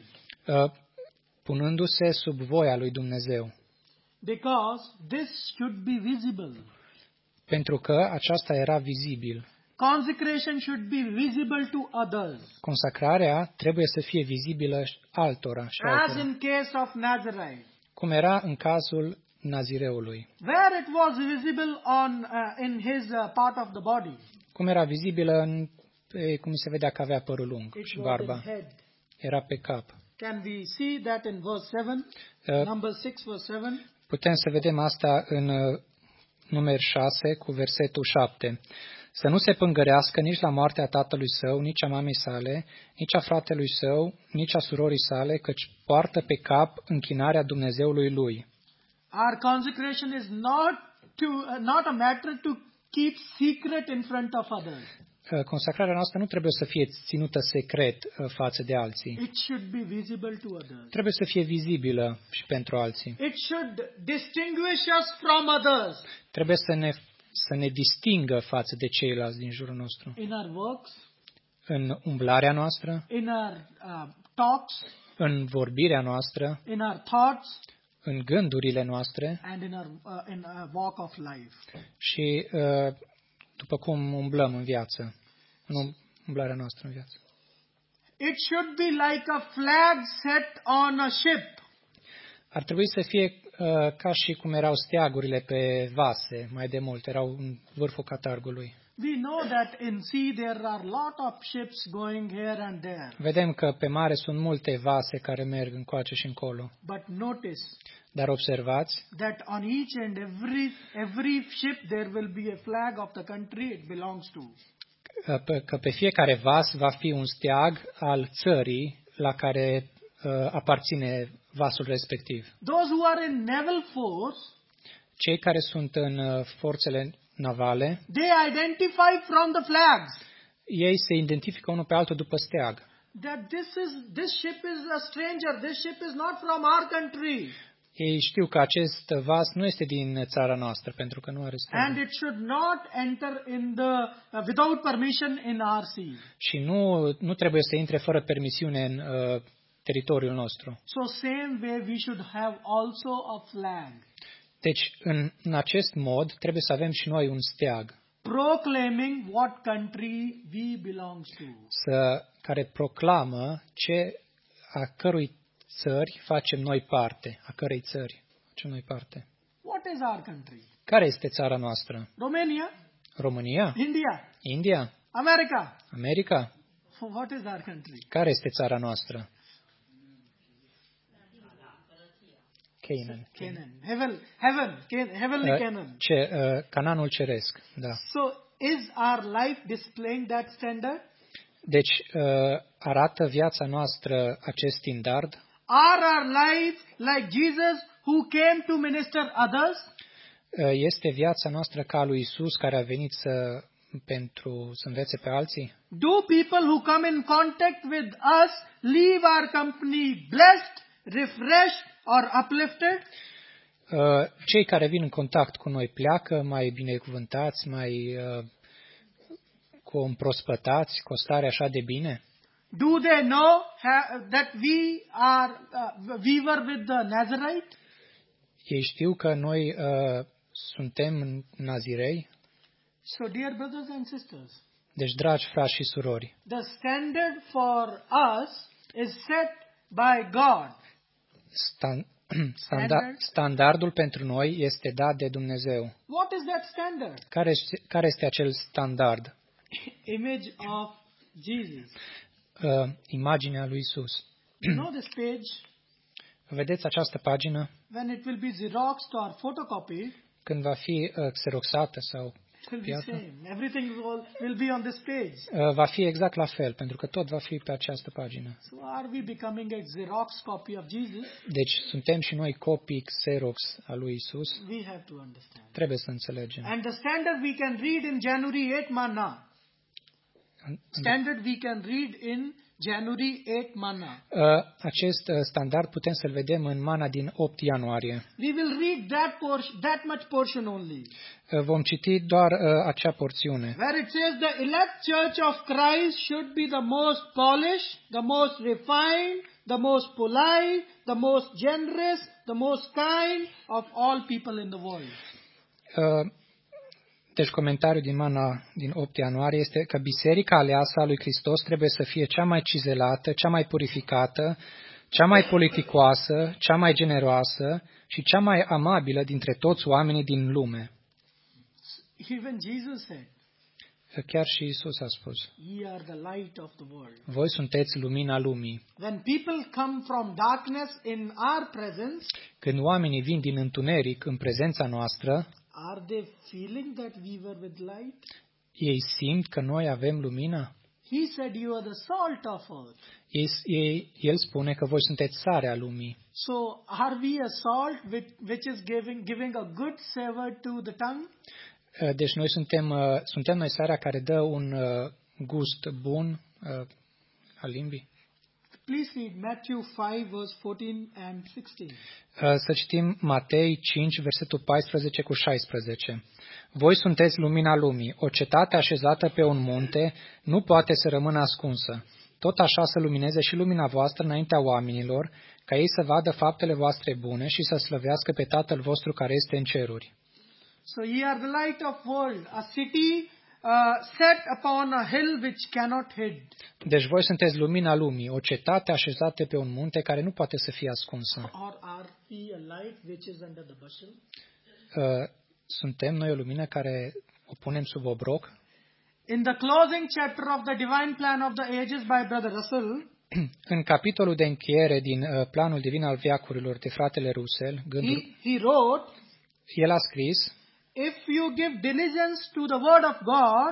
Punându-se sub voia lui Dumnezeu. Because this should be visible. Pentru că aceasta era vizibil. Consecration should be visible to others. Consacrarea trebuie să fie vizibilă altora și As altora. in case of Nazarite. Cum era în cazul nazireului. Where it was visible in his part of the body. Cum era vizibilă cum se vedea că avea părul lung It și was barba. in head. Era pe cap. Can we see that in verse 7? Number 6 verse 7. Putem să vedem asta în Numeri 6 cu versetul 7. Să nu se pângărească nici la moartea tatălui său, nici a mamei sale, nici a fratelui său, nici a surorii sale, căci poartă pe cap închinarea Dumnezeului lui. Our consecration is not a matter to keep secret in front of others. Consacrarea noastră nu trebuie să fie ținută secret față de alții. It should be visible to others. Trebuie să fie vizibilă și pentru alții. It should distinguish us from others. Trebuie să ne distingă față de ceilalți din jurul nostru. In our works, în umblarea noastră, in our talks, în vorbirea noastră, in our thoughts, în gândurile noastre and in our walk of life. Și după cum umblăm în viață, în umblarea noastră în viață. It should be like a flag set on a ship. Ar trebui să fie ca și cum erau steagurile pe vase, mai de mult, erau în vârful catargului. We know that in sea there are lot of ships going here and there. Vedem că pe mare sunt multe vase care merg încoace și încolo. But notice Dar observați that on each and every ship there will be a flag of the country it belongs to. Că pe fiecare vas va fi un steag al țării la care aparține vasul respectiv. Those who are in naval force, cei care sunt în forțele navale, they identify from the flags. Ei se identifică unul pe altul după steag. That this ship is a stranger, this ship is not from our country. Ei știu că acest vas nu este din țara noastră, pentru că nu are steag. And it should not enter in without permission in our sea. Și nu trebuie să intre fără permisiune în teritoriul nostru. So same way we should have also a flag. Deci, în acest mod, trebuie să avem și noi un steag. Proclaiming what country we belongs to. Care proclamă a cărui țări facem noi parte, a cărei țări facem noi parte. What is our country? Care este țara noastră? România? India? America? What is our country? Care este țara noastră? Canaan. Heavenly Canaan. Canaanul ceresc, da. So is our life displaying that standard? Deci arată viața noastră acest standard? Are our lives like Jesus who came to minister others? Este viața noastră ca lui Isus care a venit să învețe pe alții? Do people who come in contact with us leave our company blessed, refreshed or uplifted? Cei care vin în contact cu noi pleacă mai binecuvântați, mai împrospătați, cu o stare așa de bine? Do they know that we were with the Nazarite? Ei știu că noi suntem nazirei? So dear brothers and sisters, deci dragi frați și surori, the standard for us is set by God. Standardul pentru noi este dat de Dumnezeu. What is that standard? Care este acel standard? Image of Jesus. Imaginea lui Isus. You know this page? Vedeți această pagină? When it will be xeroxed or photocopied, când va fi xeroxată sau It will be piatră, same. Everything will be on this page. va fi exact la fel, pentru că tot va fi pe această pagină. So are we becoming a Xerox copy of Jesus? Deci suntem și noi copii Xerox a lui Isus. We have to understand. Trebuie să înțelegem. And the standard we can read in January 8 manna. Standard we can read in January 8 manna. Acest standard putem să-l vedem în mana din 8 ianuarie. We will read that much portion only. Vom citi doar acea porțiune. Where it says the elect church of Christ should be the most polished, the most refined, the most polite, the most generous, the most kind of all people in the world. Deci comentariul din mana din 8 ianuarie este că biserica aleasă a lui Hristos trebuie să fie cea mai cizelată, cea mai purificată, cea mai politicoasă, cea mai generoasă și cea mai amabilă dintre toți oamenii din lume. Even Jesus said, Chiar și Isus a spus, ye are the light of the world. voi sunteți lumina lumii. When people come from darkness in our presence, Când oamenii vin din întuneric în prezența noastră, are they feeling that we were with light? ei simt că noi avem lumină? He said, you are the salt of earth. El spune că voi sunteți sarea lumii. So, are we a salt which is giving a good savor to the tongue? Deci noi suntem noi sarea care dă un gust bun al limbii. Please read Matthew 5, verse 14 and 16. Să citim Matei 5, versetul 14 cu 16. Voi sunteți lumina lumii. O cetate așezată pe un munte nu poate să rămână ascunsă. Tot așa să lumineze și lumina voastră înaintea oamenilor, ca ei să vadă faptele voastre bune și să slăvească pe Tatăl vostru care este în ceruri. So ye are the light of world, a city set upon a hill which cannot hid. Deci voi sunteți lumina lumii, o cetate așezată pe un munte care nu poate să fie ascunsă. Or are we a light which is under the bushel? Suntem noi o lumină care o punem sub obroc? In the closing chapter of the Divine Plan of the Ages by Brother Russell, În capitolul de încheiere din Planul Divin al Veacurilor de fratele Russell, he wrote, el a scris, if you give diligence to the word of God,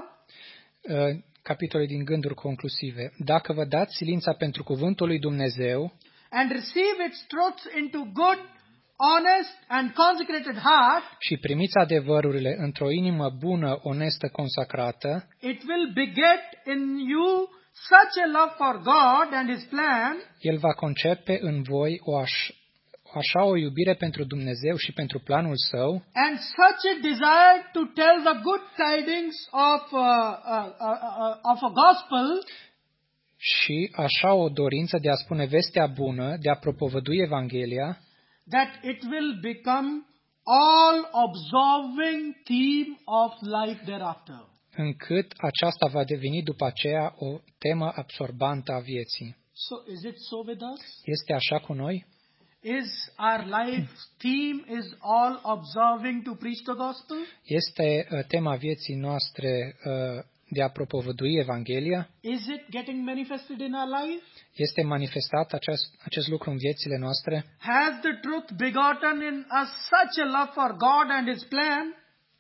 capitolul din Gânduri conclusive, dacă vă dați silința pentru cuvântul lui Dumnezeu and receive its truths into good, honest and consecrated heart, și primiți adevărurile într-o inimă bună, onestă, consacrată, it will beget in you such a love for God and His plan, el va concepe în voi așa o iubire pentru Dumnezeu și pentru planul său and such a desire to tell the good tidings of a gospel, și așa o dorință de a spune vestea bună, de a propovădui Evanghelia, that it will become all-absorbing theme of life thereafter. încât aceasta va deveni după aceea o temă absorbantă a vieții. So is it so with us? Este așa cu noi? Is our life theme is all-absorbing to preach the gospel? Este tema vieții noastre de a propovădui Evanghelia? Is it getting manifested in our life? Este manifestat acest lucru în viețile noastre? Has the truth begotten in us such a love for God and His plan?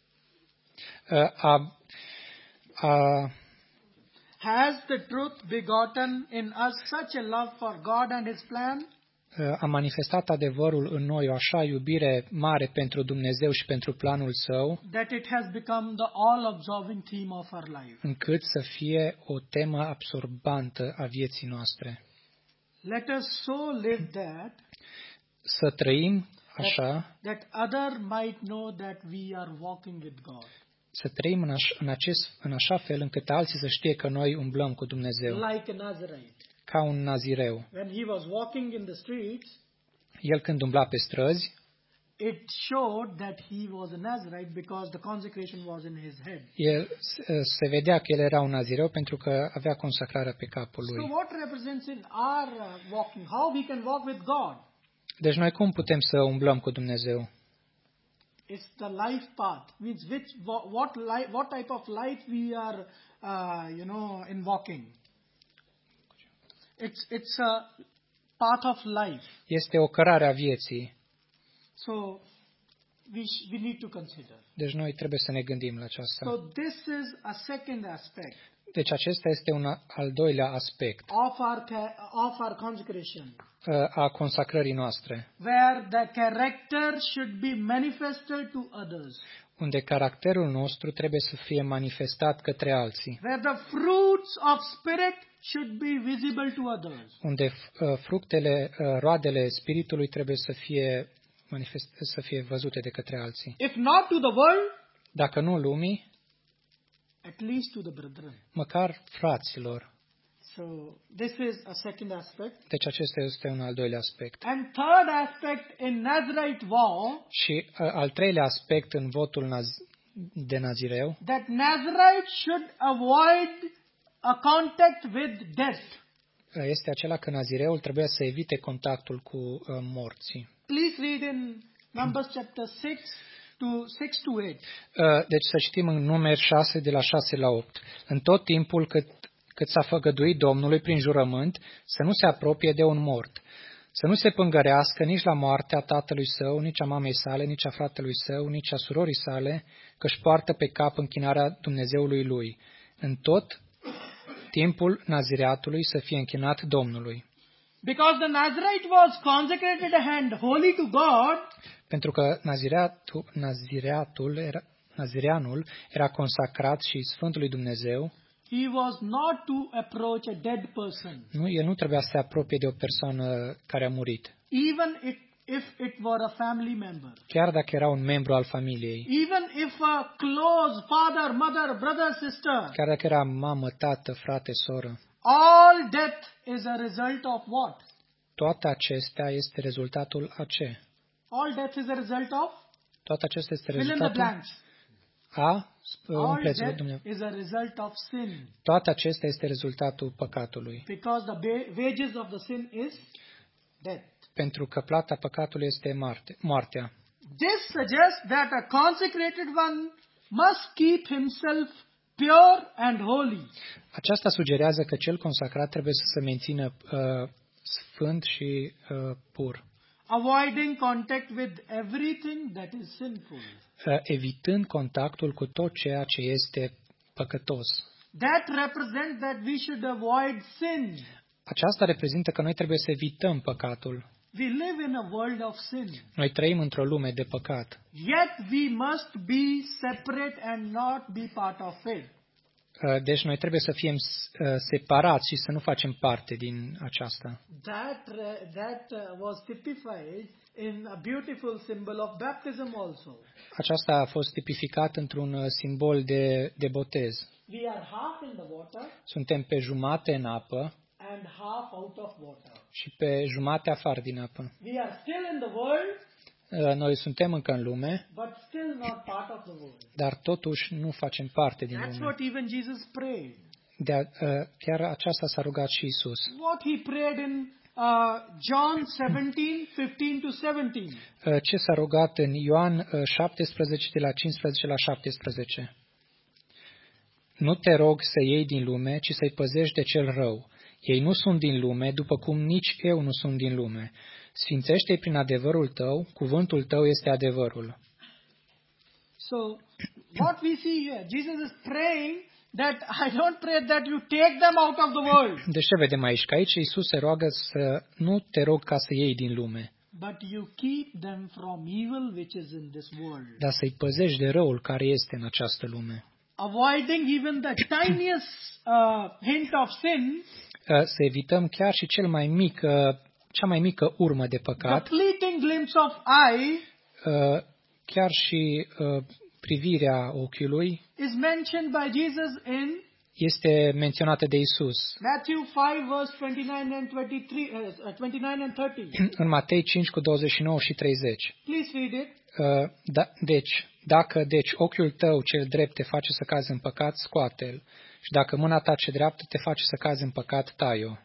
Has the truth begotten in us such a love for God and His plan? A manifestat adevărul în noi o așa iubire mare pentru Dumnezeu și pentru planul său, that it has become the all-absorbing theme of our life. încât să fie o temă absorbantă a vieții noastre. Let us so live that Să trăim așa, that other might know that we are walking with God. să trăim în așa fel încât alții să știe că noi umblăm cu Dumnezeu, Like a Nazarite. ca un nazireu. When he was walking in the streets, El când umbla pe străzi, it showed that he was a Nazarite because the consecration was in his head. se vedea că el era un nazireu pentru că avea consacrarea pe capul So lui. what represents in our walking? How we can walk with God? Deci noi cum putem să umblăm cu Dumnezeu? It's the life path. Means what type of life we are, in walking. It's a path of life. Este o cărare a vieții. So we need to consider. Deci noi trebuie să ne gândim la aceasta. So this is a second aspect Deci acesta este un al doilea aspect of our consecration, a consacrării noastre, where the character should be manifested to others, unde caracterul nostru trebuie să fie manifestat către alții, where the fruits of spirit should be visible to others. unde fructele, roadele Spiritului trebuie să fie văzute de către alții. If not to the world, Dacă nu lumii, at least to the brethren. măcar fraților. So this is a second aspect. Deci acesta este un al doilea aspect. And third aspect in Nazirite vow, Și al treilea aspect în votul de Nazireu, that Nazirite should avoid a contact with death. este acela că Nazireul trebuie să evite contactul cu morții. Please read in Numbers chapter 6 to 8. Deci să citim în Numeri 6 de la 6 la 8. În tot timpul cât s-a făgăduit Domnului prin jurământ să nu se apropie de un mort, să nu se pângărească nici la moartea tatălui său, nici a mamei sale, nici a fratelui său, nici a surorii sale, că își poartă pe cap închinarea Dumnezeului lui. În tot timpul nazireatului să fie închinat Domnului. Because the Nazirite was consecrated and holy to God, Pentru că nazireanul era consacrat și sfânt lui Dumnezeu, he was not to approach a dead person, el nu trebuia să se apropie de o persoană care a murit, even if it were a family member. chiar dacă era un membru al familiei, Even if a close father, mother, brother, sister, chiar dacă era mamă, tată, frate, soră. all death is a result of what? Toate acestea este rezultatul a ce? All death is a result of? Toate acestea este Fill in the rezultatul blanks. a All umpleți-vă, death Dumnezeu. is a result of sin. Toate acestea este rezultatul păcatului, Because the wages of the sin is death. pentru că plata păcatului este moartea. This suggests that a consecrated one must keep himself pure and holy. Aceasta sugerează că cel consacrat trebuie să se mențină sfânt și pur, Avoiding contact with everything that is sinful. evitând contactul cu tot ceea ce este păcătos. That represents that we should avoid sin. Aceasta reprezintă că noi trebuie să evităm păcatul. We live in a world of sin. Noi trăim într-o lume de păcat. Yet we must be separate and not be part of it. Deci noi trebuie să fim separați și să nu facem parte din aceasta. That was typified in a beautiful symbol of baptism also. Aceasta a fost tipificat într-un simbol de botez. We are half in the water Suntem pe jumate în apă and half out of water. și pe jumate afară din apă. We are still in the world, Noi suntem încă în lume, but still not part of the world. dar totuși nu facem parte din That's lume. what even Jesus prayed. Chiar aceasta s-a rugat și Isus. What he prayed in John 17, 15 to 17. Ce s-a rugat în Ioan 17, de la 15 la 17. Nu te rog să iei din lume, ci să-i păzești de cel rău. Ei nu sunt din lume, după cum nici eu nu sunt din lume. Sfințește-i prin adevărul tău, cuvântul tău este adevărul. So, what we see here, Jesus is praying that I don't pray that you take them out of the world, Deci ce vedem aici? Că aici Iisus se roagă să nu te rog ca să iei din lume, but you keep them from evil which is in this world. dar să-i păzești de răul care este în această lume. Avoiding even the tiniest hint of sin, Să evităm chiar și cea mai mică urmă de the păcat, fleeting glimpse of eye chiar și privirea ochiului is mentioned by Jesus in este menționată de Isus Matthew 5 verse 29 and 30. în Matei 5 cu 29 și 30. Please read it. Dacă ochiul tău cel drept te face să cazi în păcat, scoate-l. Și dacă mâna ta ce dreaptă te face să cazi în păcat, tai-o.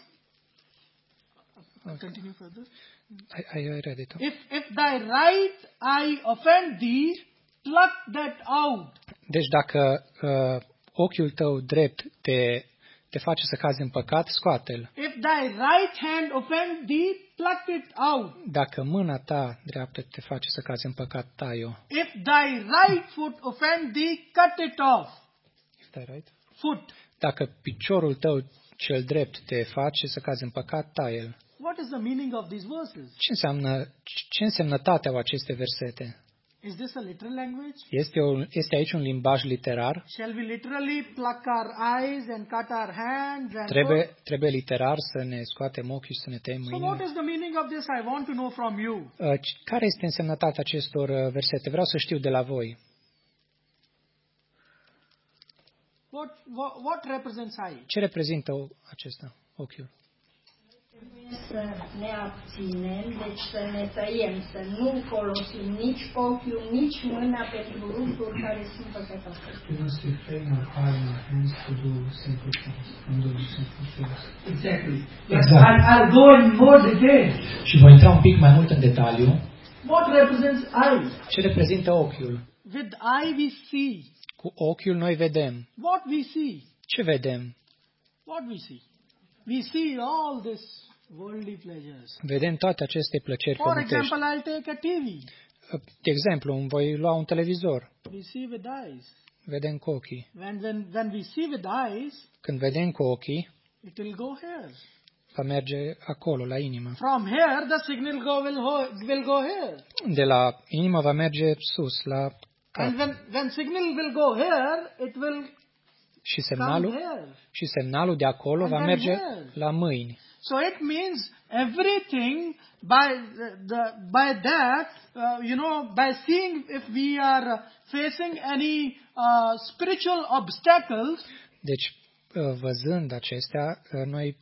Continue further. I read it. If thy right eye offend thee, pluck that out. Deci dacă ochiul tău drept te face să cazi în păcat, scoate-l. If thy right hand offend thee, pluck it out. Dacă mâna ta dreaptă te face să cazi în păcat, tai-o. If thy right foot offend thee, cut it off. Stai right? Foot. Dacă piciorul tău cel drept te face să cazi în păcat, tai-l. What is the meaning of these verses? Ce însemnătate au aceste versete? Is this a literal language? Este aici un limbaj literar? Shall we literally pluck our eyes and cut our hands and foot? Trebuie literar să ne scoatem ochii și să ne tăiem So what mâinile? is the meaning of this? I want to know from you. Care este însemnătatea acestor versete? Vreau să știu de la voi. What represents eye? Ce reprezintă acesta, ochiul? Trebuie să ne abținem, deci să ne tăiem, să nu folosim nici ochiul, nici mâna pentru lucruri care sunt păcătoase. We must refrain our eye and our hands to do sinful things, from doing sinful things. Exactly. Exact. I'll go in more detail. Și voi intra un pic mai mult în detaliu. What represents eye? Ce reprezintă ochiul? With eye we see. Cu ochiul noi vedem. What we see? Ce vedem? What we see? We see all this worldly pleasures. Vedem toate aceste plăceri For pământești. example, I'll take a TV. De exemplu, îmi voi lua un televizor. We see with eyes. Vedem cu ochii. When we see with eyes, Când vedem cu ochii, it will go here. va merge acolo, la inimă. From here, the signal will go here. De la inimă va merge sus, la cap. And when signal will go here, it will Și come here. semnalul de acolo va merge la mâini. So it means everything by that, by seeing if we are facing any spiritual obstacles. Deci, văzând acestea, noi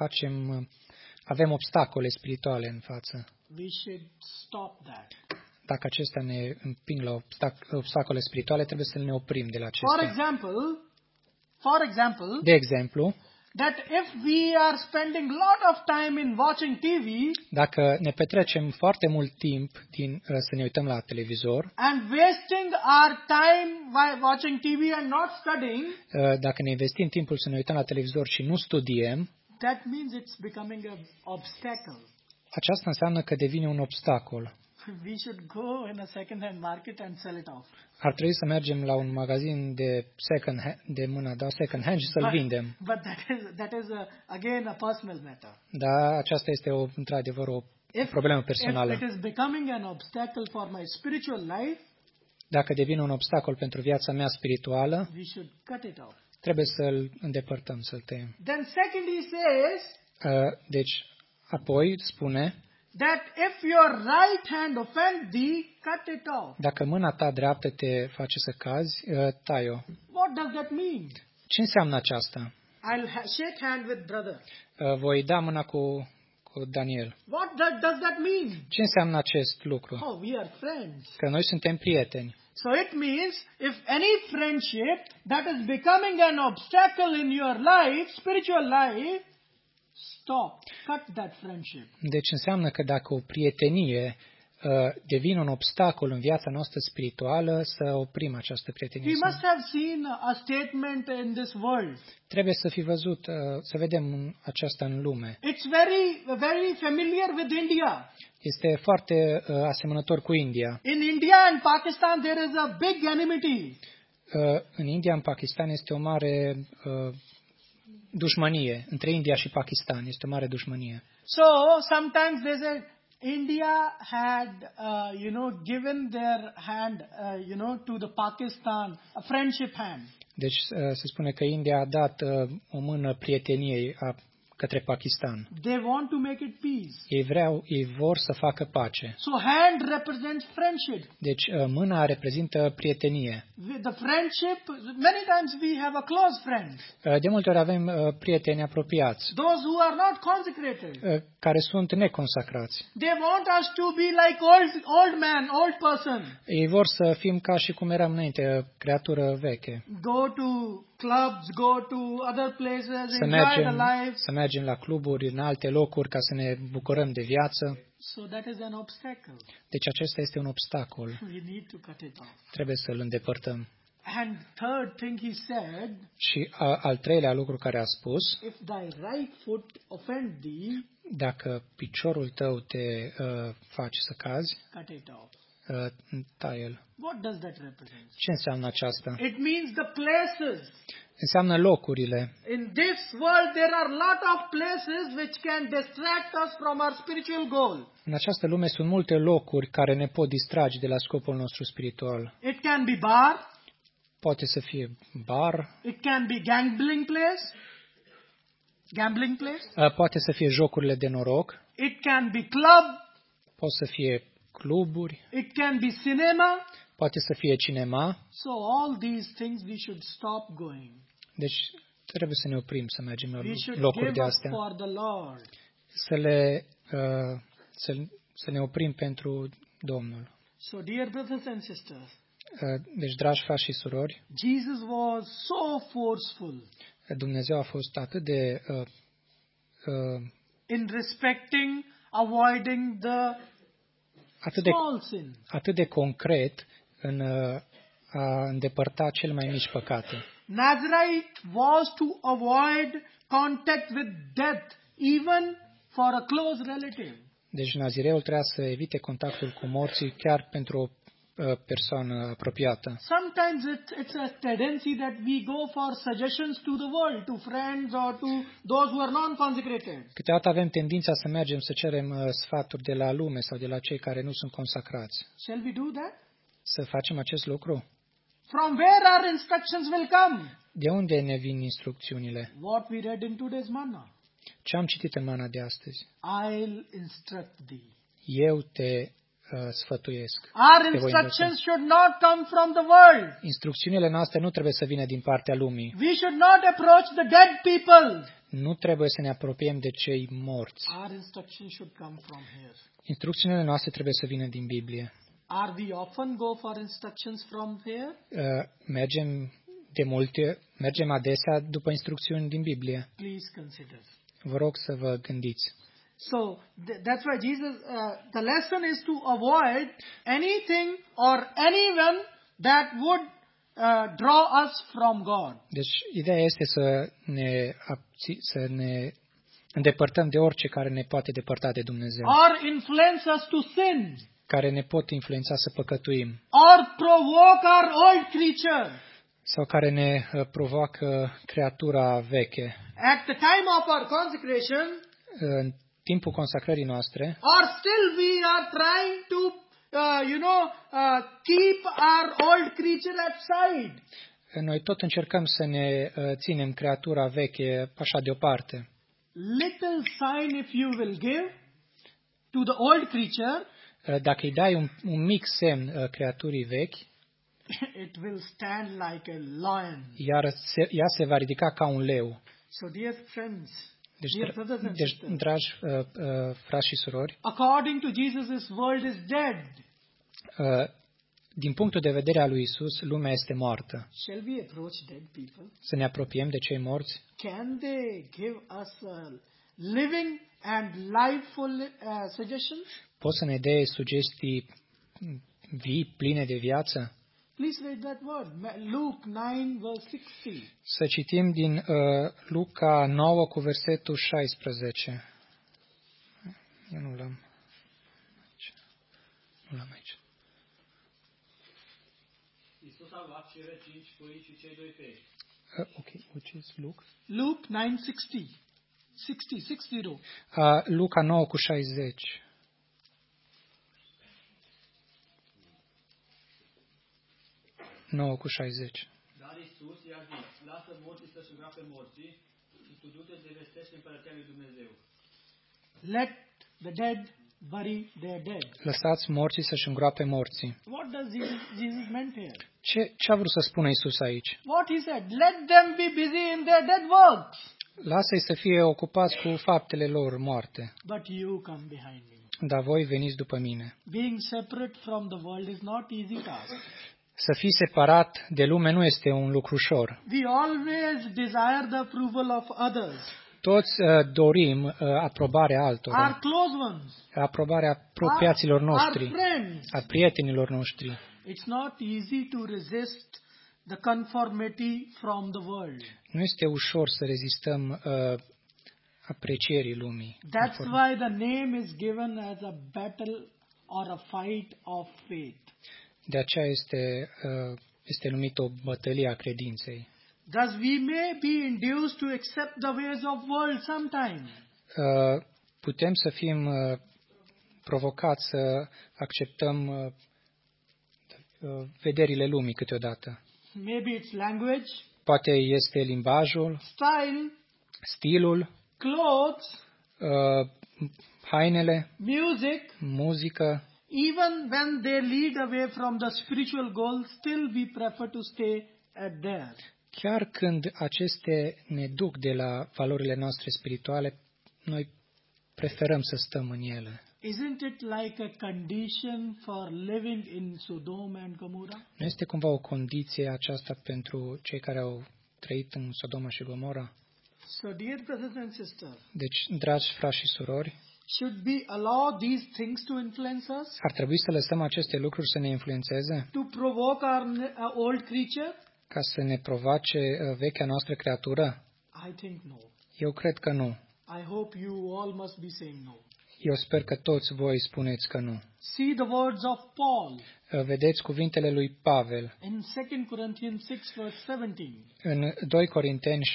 avem obstacole spirituale în față. We should stop that. Dacă acestea ne împing la obstacole spirituale, trebuie să ne oprim de la acestea. For example, de exemplu, that if we are spending lot of time in watching TV, dacă ne petrecem foarte mult timp să ne uităm la televizor, and wasting our time while watching TV and not studying, dacă ne investim timpul să ne uităm la televizor și nu studiem, that means it's becoming an obstacle. Aceasta înseamnă că devine un obstacol. We should go in a second-hand market and sell it off. Ar trebui să mergem la un magazin de second hand și să-l vindem. But that is again a personal matter. Da, aceasta este într-adevăr o problemă personală. If it is becoming an obstacle for my spiritual life, dacă devine un obstacol pentru viața mea spirituală, we should cut it off. Trebuie să-l îndepărtăm, să-l tăiem. Then second he says, deci, apoi spune, that if your right hand offend thee, cut it off. Dacă mâna ta dreaptă te face să cazi, tai-o. What does that mean? Ce înseamnă aceasta? I'll shake hand with brother. Voi da mâna cu Daniel. What does that mean? Ce înseamnă acest lucru? Oh, we are friends. Că noi suntem prieteni. So it means if any friendship that is becoming an obstacle in your life, spiritual life, stop. Cut that friendship. Deci înseamnă că dacă o prietenie devine un obstacol în viața noastră spirituală, să oprim această prietenie. We must have seen a statement in this world. Trebuie să fi văzut, să vedem aceasta în lume. It's very familiar with India. Este foarte asemănător cu India. In India and Pakistan there is a big enmity. În India, în Pakistan, este o mare dușmănie. Între India și Pakistan este o mare dușmănie. So sometimes they say India had, given their hand, to the Pakistan, a friendship hand. Deci se spune că India a dat o mână prieteniei către Pakistan. They want to make it peace. Ei vor să facă pace. So hand represents friendship. Deci mâna reprezintă prietenie. The friendship, many times we have a close friend. De multe ori avem prieteni apropiați. Those who are not consecrated. Care sunt neconsacrați. They want us to be like old person. Ei vor să fim ca și cum eram înainte, creatură veche. Go to clubs, go to other places, enjoy the life. Să mergem la cluburi, în alte locuri, ca să ne bucurăm de viață. So that is an obstacle. Deci acesta este un obstacol. We need to cut it off. Trebuie să-l îndepărtăm. And third thing he said, Și al treilea lucru care a spus, if thy right foot offend thee, dacă piciorul tău te face să cazi, cut it off. taie-l. What does that represent? Ce înseamnă aceasta? It means the places. Înseamnă locurile. In this world there are lot of places which can distract us from our spiritual goal. În această lume sunt multe locuri care ne pot distrage de la scopul nostru spiritual. It can be bar, Poate să fie bar, it can be gambling place, poate să fie jocurile de noroc, it can be club, pot să fie cluburi, it can be cinema. poate să fie cinema. So all these things we should stop going. Deci trebuie să ne oprim să mergem la We should locuri give de up astea, for the Lord. să ne oprim pentru Domnul. So dear brothers and sisters, Deci, dragi frați și surori, Jesus was so forceful Dumnezeu a fost atât de in respecting, avoiding the small sin. atât de concret în a îndepărta cel mai mici păcate. Nazarite was to avoid contact with death, even for a close relative. Deci nazireul trebuia să evite contactul cu morții chiar pentru o persoană apropiată. Sometimes it's a tendency that we go for suggestions to the world, to friends or to those who are non-consecrated. Câteodată avem tendința să mergem să cerem sfaturi de la lume sau de la cei care nu sunt consacrați. Shall we do that? Să facem acest lucru? From where our instructions will come? De unde ne vin instrucțiunile? What we read in today's manna. Ce am citit în mana de astăzi? I'll instruct thee. Eu te sfătuiesc. Our Te voi instructions should not come from the world. Instrucțiunile noastre nu trebuie să vină din partea lumii. We should not approach the dead people. Nu trebuie să ne apropiem de cei morți. Our instructions should come from here. Instrucțiunile noastre trebuie să vină din Biblie. Are we often go for instructions from here? Mergem adesea după instrucțiuni din Biblie. Please consider. Vă rog să vă gândiți. So that's why Jesus, the lesson is to avoid anything or anyone that would draw us from God. Deci ideea este să ne îndepărtăm de orice care ne poate depărta de Dumnezeu. Or influence us to sin. Care ne pot influența să păcătuim. Or provoke our old creature. Sau care ne provoacă creatura veche. At the time of our consecration, în timpul consacrării noastre, or still we are trying to, keep our old creature at side. Noi tot încercăm să ne ținem creatura veche așa deoparte. Little sign if you will give to the old creature, dacă îi dai un mic semn creaturii vechi, it will stand like a lion. Iar ea se va ridica ca un leu. So dear friends, deci dragi frați și surori, according to Jesus, this world is dead. Din punctul de vedere al lui Isus, lumea este moartă. Shall we approach dead people? Să ne apropiem de cei morți? Can they give us living and lifeful suggestions? Pot să ne dea sugestii vii, pline de viață? Please read that word, Luke 9 verse 60. Să citim din Luca 9 cu versetul 16. Eu nu l-am aici. Nu l-am aici. Iisus a luat cele 5 pâini și cei 2 pești. Okay, which is Luke? Luke 9:60. 60. Luca 9 cu 60. Cu 60. Dar Iisus i-a zis, lasă morții să-și îngroape morții și tu du-te de vestește împărăția lui Dumnezeu. Let the dead bury their dead. Lăsați morții să-și îngroape morții. What does Jesus meant here? Ce a vrut să spună Iisus aici? What he said, let them be busy in their dead works. Lasă-i să fie ocupați cu faptele lor moarte. But you come behind me. Dar voi veniți după mine. Being separate from the world is not easy task. Să fii separat de lume nu este un lucru ușor. We always desire the approval of others. Toți dorim aprobarea altora. Our close ones. Aprobarea apropiaților noștri. Our friends. A prietenilor noștri. It's not easy to resist the conformity from the world. Nu este ușor să rezistăm aprecierii lumii. That's why the name is given as a battle or a fight of faith. De aceea este numită o bătălie a credinței. Thus we may be induced to accept the ways of world sometimes. Putem să fim provocați să acceptăm vederile lumii câteodată. Maybe it's language, Poate este limbajul, style, stilul, clothes, hainele, music. muzică. Even when they lead away from the spiritual goal, still we prefer to stay at there. Chiar când aceste ne duc de la valorile noastre spirituale, noi preferăm să stăm în ele. Isn't it like a condition for living in Sodom and Gomorrah? Nu este cumva o condiție aceasta pentru cei care au trăit în Sodoma și Gomora? So, dear brothers and sisters, Deci, dragi frați și surori, should we allow these things to influence us? ar trebui să lăsăm aceste lucruri să ne influențeze, To provoke our old creature? ca să ne provoace vechea noastră creatură? I think no. Eu cred că nu. I hope you all must be saying no. Eu sper că toți voi spuneți că nu. See the words of Paul Vedeți cuvintele lui Pavel in 2 Corinthians 6 verse 17. în 2 Corinteni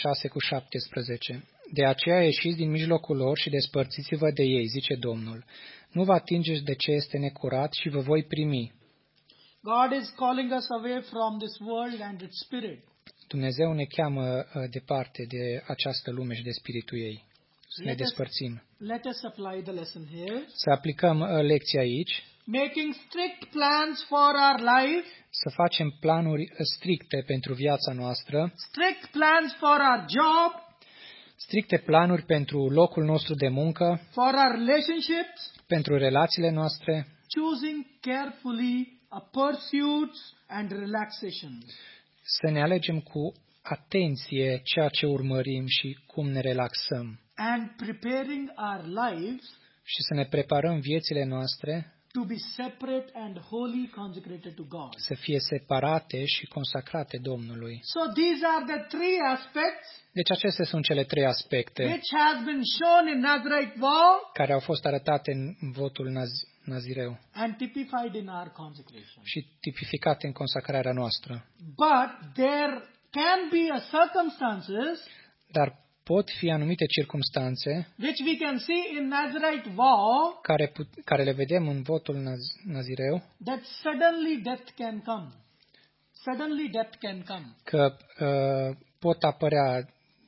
6:17. De aceea ieșiți din mijlocul lor și despărțiți-vă de ei, zice Domnul. Nu vă atingeți de ce este necurat și vă voi primi. God is calling us away from this world and its spirit. Dumnezeu ne cheamă departe de această lume și de spiritul ei. Să ne despărțim. Let us apply the lesson here. Să aplicăm lecția aici, Making strict plans for our life, să facem planuri stricte pentru viața noastră, strict plans for our job, stricte planuri pentru locul nostru de muncă, for our relationships, pentru relațiile noastre, choosing carefully a pursuits and relaxations. să ne alegem cu atenție ceea ce urmărim și cum ne relaxăm And preparing our lives și să ne preparăm viețile noastre to be separate and wholly consecrated to God. să fie separate și consacrate Domnului. So these are the three aspects Deci acestea sunt cele trei aspecte which has been shown in Nazarite vow care au fost arătate în votul nazireu and typified in our consecration. și tipificate în consacrarea noastră. But there can be a circumstances Dar pot fi anumite circumstanțe which we can see in Nazarite vow care le vedem în votul nazireu, that suddenly death can come. Suddenly death can come. că pot apărea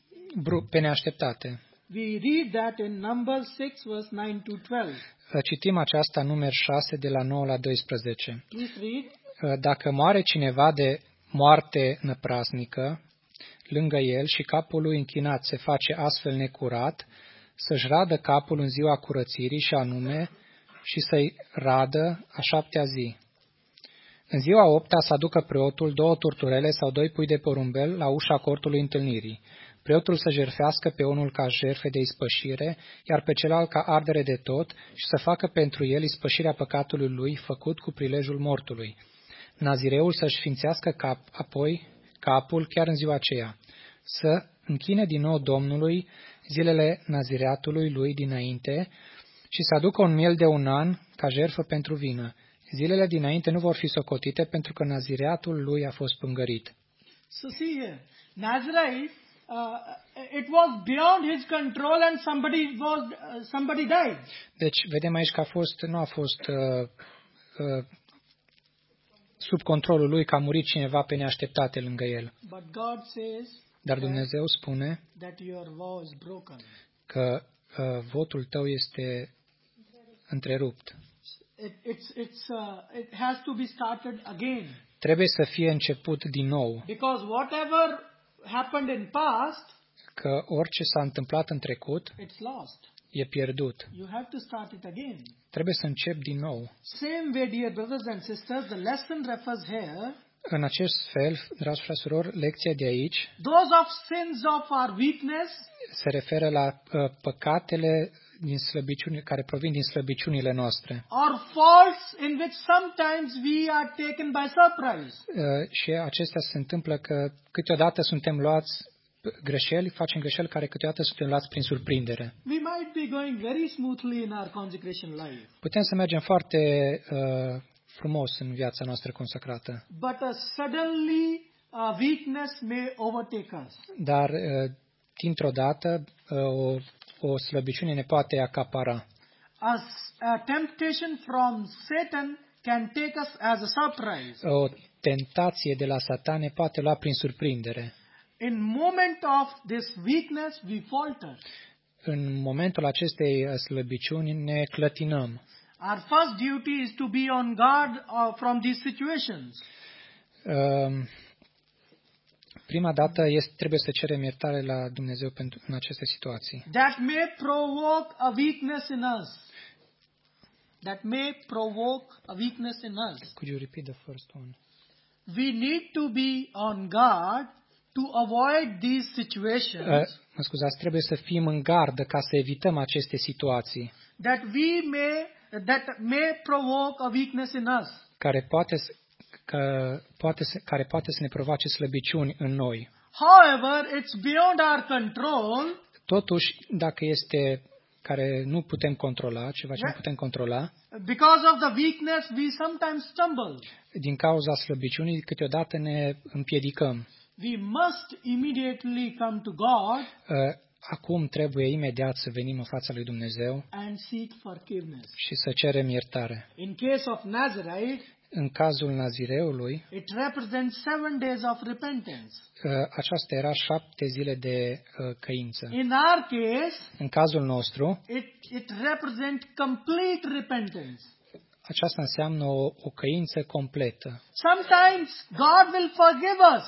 pe neașteptate. We read that in Numbers 6 verse 9 to 12. Citim aceasta în Numeri 6 de la 9 la 12. Please read. Dacă moare cineva de moarte năprasnică lângă el și capul lui închinat se face astfel necurat, să-și radă capul în ziua curățirii și anume și să-i radă a 7-a zi. În ziua 8-a să aducă preotul 2 turturele sau 2 pui de porumbel la ușa cortului întâlnirii. Preotul să jertfească pe unul ca jertfe de ispășire, iar pe celălalt ca ardere de tot și să facă pentru el ispășirea păcatului lui făcut cu prilejul mortului. Nazireul să-și sfințească apoi capul chiar în ziua aceea, să închine din nou Domnului zilele nazireatului lui dinainte și să aducă un miel de 1 an ca jertfă pentru vină. Zilele dinainte nu vor fi socotite pentru că nazireatul lui a fost pângărit. So see here, Nazarite, it was beyond his control and somebody died. Deci vedem aici că nu a fost sub controlul lui, că a murit cineva pe neașteptate lângă el. But God says Dar Dumnezeu spune that your vow is broken. că votul tău este întrerupt. It has to be started again. Trebuie să fie început din nou, Because whatever happened in past, că orice s-a întâmplat în trecut it's lost. e pierdut. You have to start it again. Trebuie să încep din nou. Same way, dear brothers and sisters, the lesson refers here. În acest fel, dragi frați și surori, lecția de aici Those of sins of our weakness, se referă la păcatele care provin din slăbiciunile noastre. or faults in which sometimes we are taken by surprise. Și acestea se întâmplă că câteodată suntem luați facem greșeli care câteodată suntem luați prin surprindere. We might be going very smoothly in our consecration life, Putem să mergem foarte frumos în viața noastră consacrată, but suddenly a weakness may overtake us. dar dintr-o dată o slăbiciune ne poate acapara. A temptation from Satan can take us as a surprise. O tentație de la Satan ne poate lua prin surprindere. In moment of this weakness, we falter. În momentul acestei slăbiciuni ne clătinăm. Our first duty is to be on guard from these situations. Prima dată trebuie să cerem iertare la Dumnezeu în aceste situații. That may provoke a weakness in us. That may provoke a weakness in us. Could you repeat the first one? We need to be on guard to avoid these situations. Mă scuzați, trebuie să fim în gardă ca să evităm aceste situații That may provoke a weakness in us. care poate să ne provoace slăbiciuni în noi. However, it's beyond our control. Totuși, dacă este care nu putem controla, ceva ce nu putem controla, Because of the weakness, we sometimes stumble. din cauza slăbiciunii, câteodată ne împiedicăm. We must immediately come to God Acum trebuie imediat să venim în fața lui Dumnezeu and seek forgiveness. și să cerem iertare. In case of Nazarite, În cazul Nazireului, it represents 7 days of repentance. aceasta era 7 zile de căință. In our case, În cazul nostru, it represents complete repentance. aceasta înseamnă o căință completă. Sometimes God will forgive us,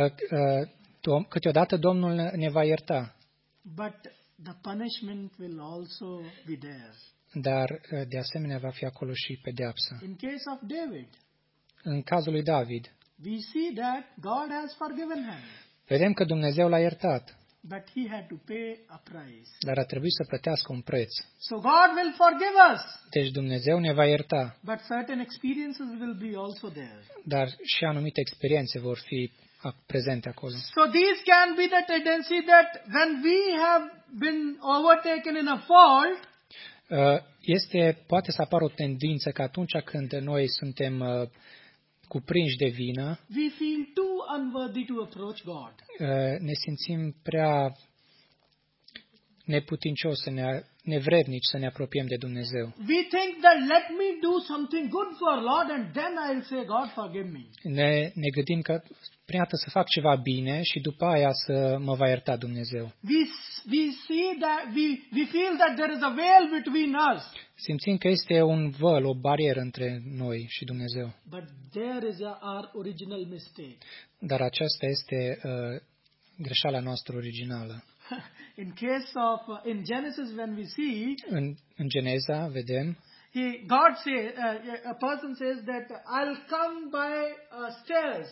Câteodată Domnul ne va ierta, but the punishment will also be there. dar de asemenea va fi acolo și pedeapsa. In case of David, În cazul lui David, we see that God has forgiven him, vedem că Dumnezeu l-a iertat, but he had to pay a price. dar a trebuit să plătească un preț. So God will forgive us, Deci Dumnezeu ne va ierta, but certain experiences will be also there. dar și anumite experiențe vor fi prezente acolo. So these can be the tendency that when we have been overtaken in a fault, Poate să apară o tendință că atunci când noi suntem cuprinși de vină, we feel too unworthy to approach God. ne simțim prea neputincioși, nevrednici să ne apropiem de Dumnezeu. We think that let me do something good for Lord and then I'll say God forgive me. Ne gândim că prima dată să fac ceva bine și după aia să mă va ierta Dumnezeu. We see that we feel that there is a veil between us. Simțim că este un văl, o barieră între noi și Dumnezeu. But there is our original mistake. Dar aceasta este greșeala noastră originală. In Genesis when we see în Geneza vedem God say a person says that I'll come by stairs.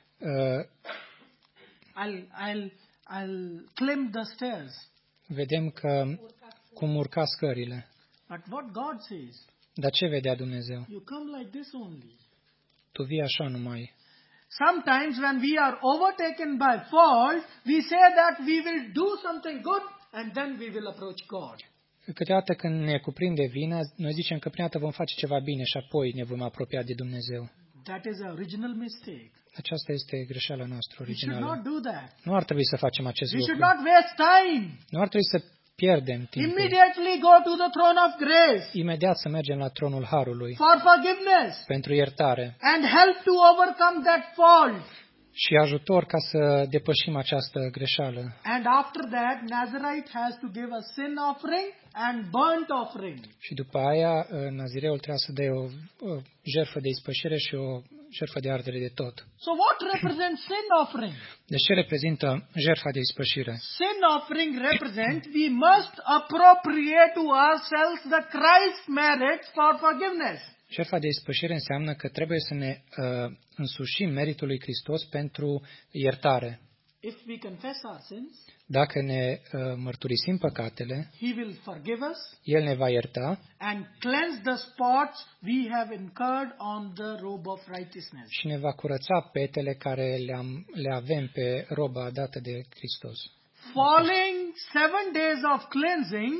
I'll climb the stairs. Vedem că cum urca scările. But what God says? Dar ce vedea Dumnezeu? You come like this only. Tu vii așa numai. Sometimes when we are overtaken by fault, we say that we will do something good and then we will approach God. Câteodată când ne cuprinde vina, noi zicem că prima dată vom face ceva bine și apoi ne vom apropia de Dumnezeu. That is a original mistake. Aceasta este greșeala noastră We should originală. not do that. Nu ar trebui să facem acest We should lucru. not waste time. Nu ar trebui să pierdem timpul. Immediately go to the throne of grace Imediat să mergem la tronul Harului for forgiveness pentru iertare and help to overcome that fault. și ajutor ca să depășim această greșeală. And after that, Nazarite has to give a sin offering and burnt offering. Și după aia, nazireul trebuie să dea o jertfă de ispășire și o jertfă de ardere de tot. So what represents sin offering? Deci ce reprezintă jertfa de ispășire? Sin offering represents we must appropriate to ourselves the Christ merit for forgiveness. Jertfa de ispășire înseamnă că trebuie să ne însușim meritul lui Hristos pentru iertare. If we confess our sins, Dacă ne mărturisim păcatele, He will forgive us El ne va ierta and cleanse the spots we have incurred on the robe of righteousness. și ne va curăța petele care le avem pe roba dată de Hristos. Following 7 days of cleansing,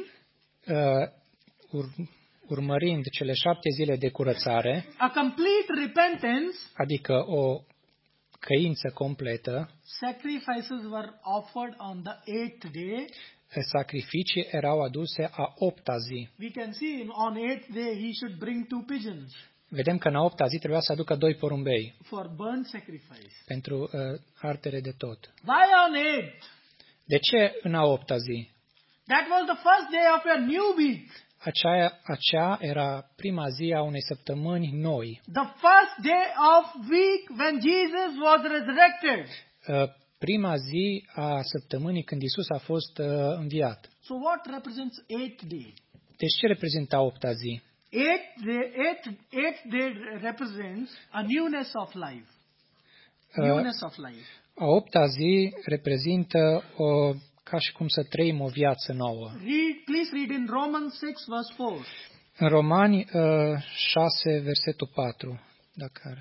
Urmărind cele 7 zile de curățare, a complete repentance, adică o căință completă, sacrifices were offered on the 8th day. sacrificii erau aduse a 8-a zi. We can see on 8th day he should bring 2 pigeons Vedem că în a 8-a zi trebuia să aducă 2 porumbei for burnt sacrifice. pentru ardere de tot. Why on 8th? De ce în a 8-a zi? That was the first day of a new week. Acea era prima zi a unei săptămâni noi. The first day of week when Jesus was resurrected. Prima zi a săptămânii când Isus a fost înviat. So what represents 8th day? Deci ce reprezintă a 8-a zi? 8th day represents a newness of life. Newness of life. A 8-a zi reprezintă ca și cum să trăim o viață nouă. Please read in Romans 6 verse 4. În Romani 6, versetul 4, dacă are.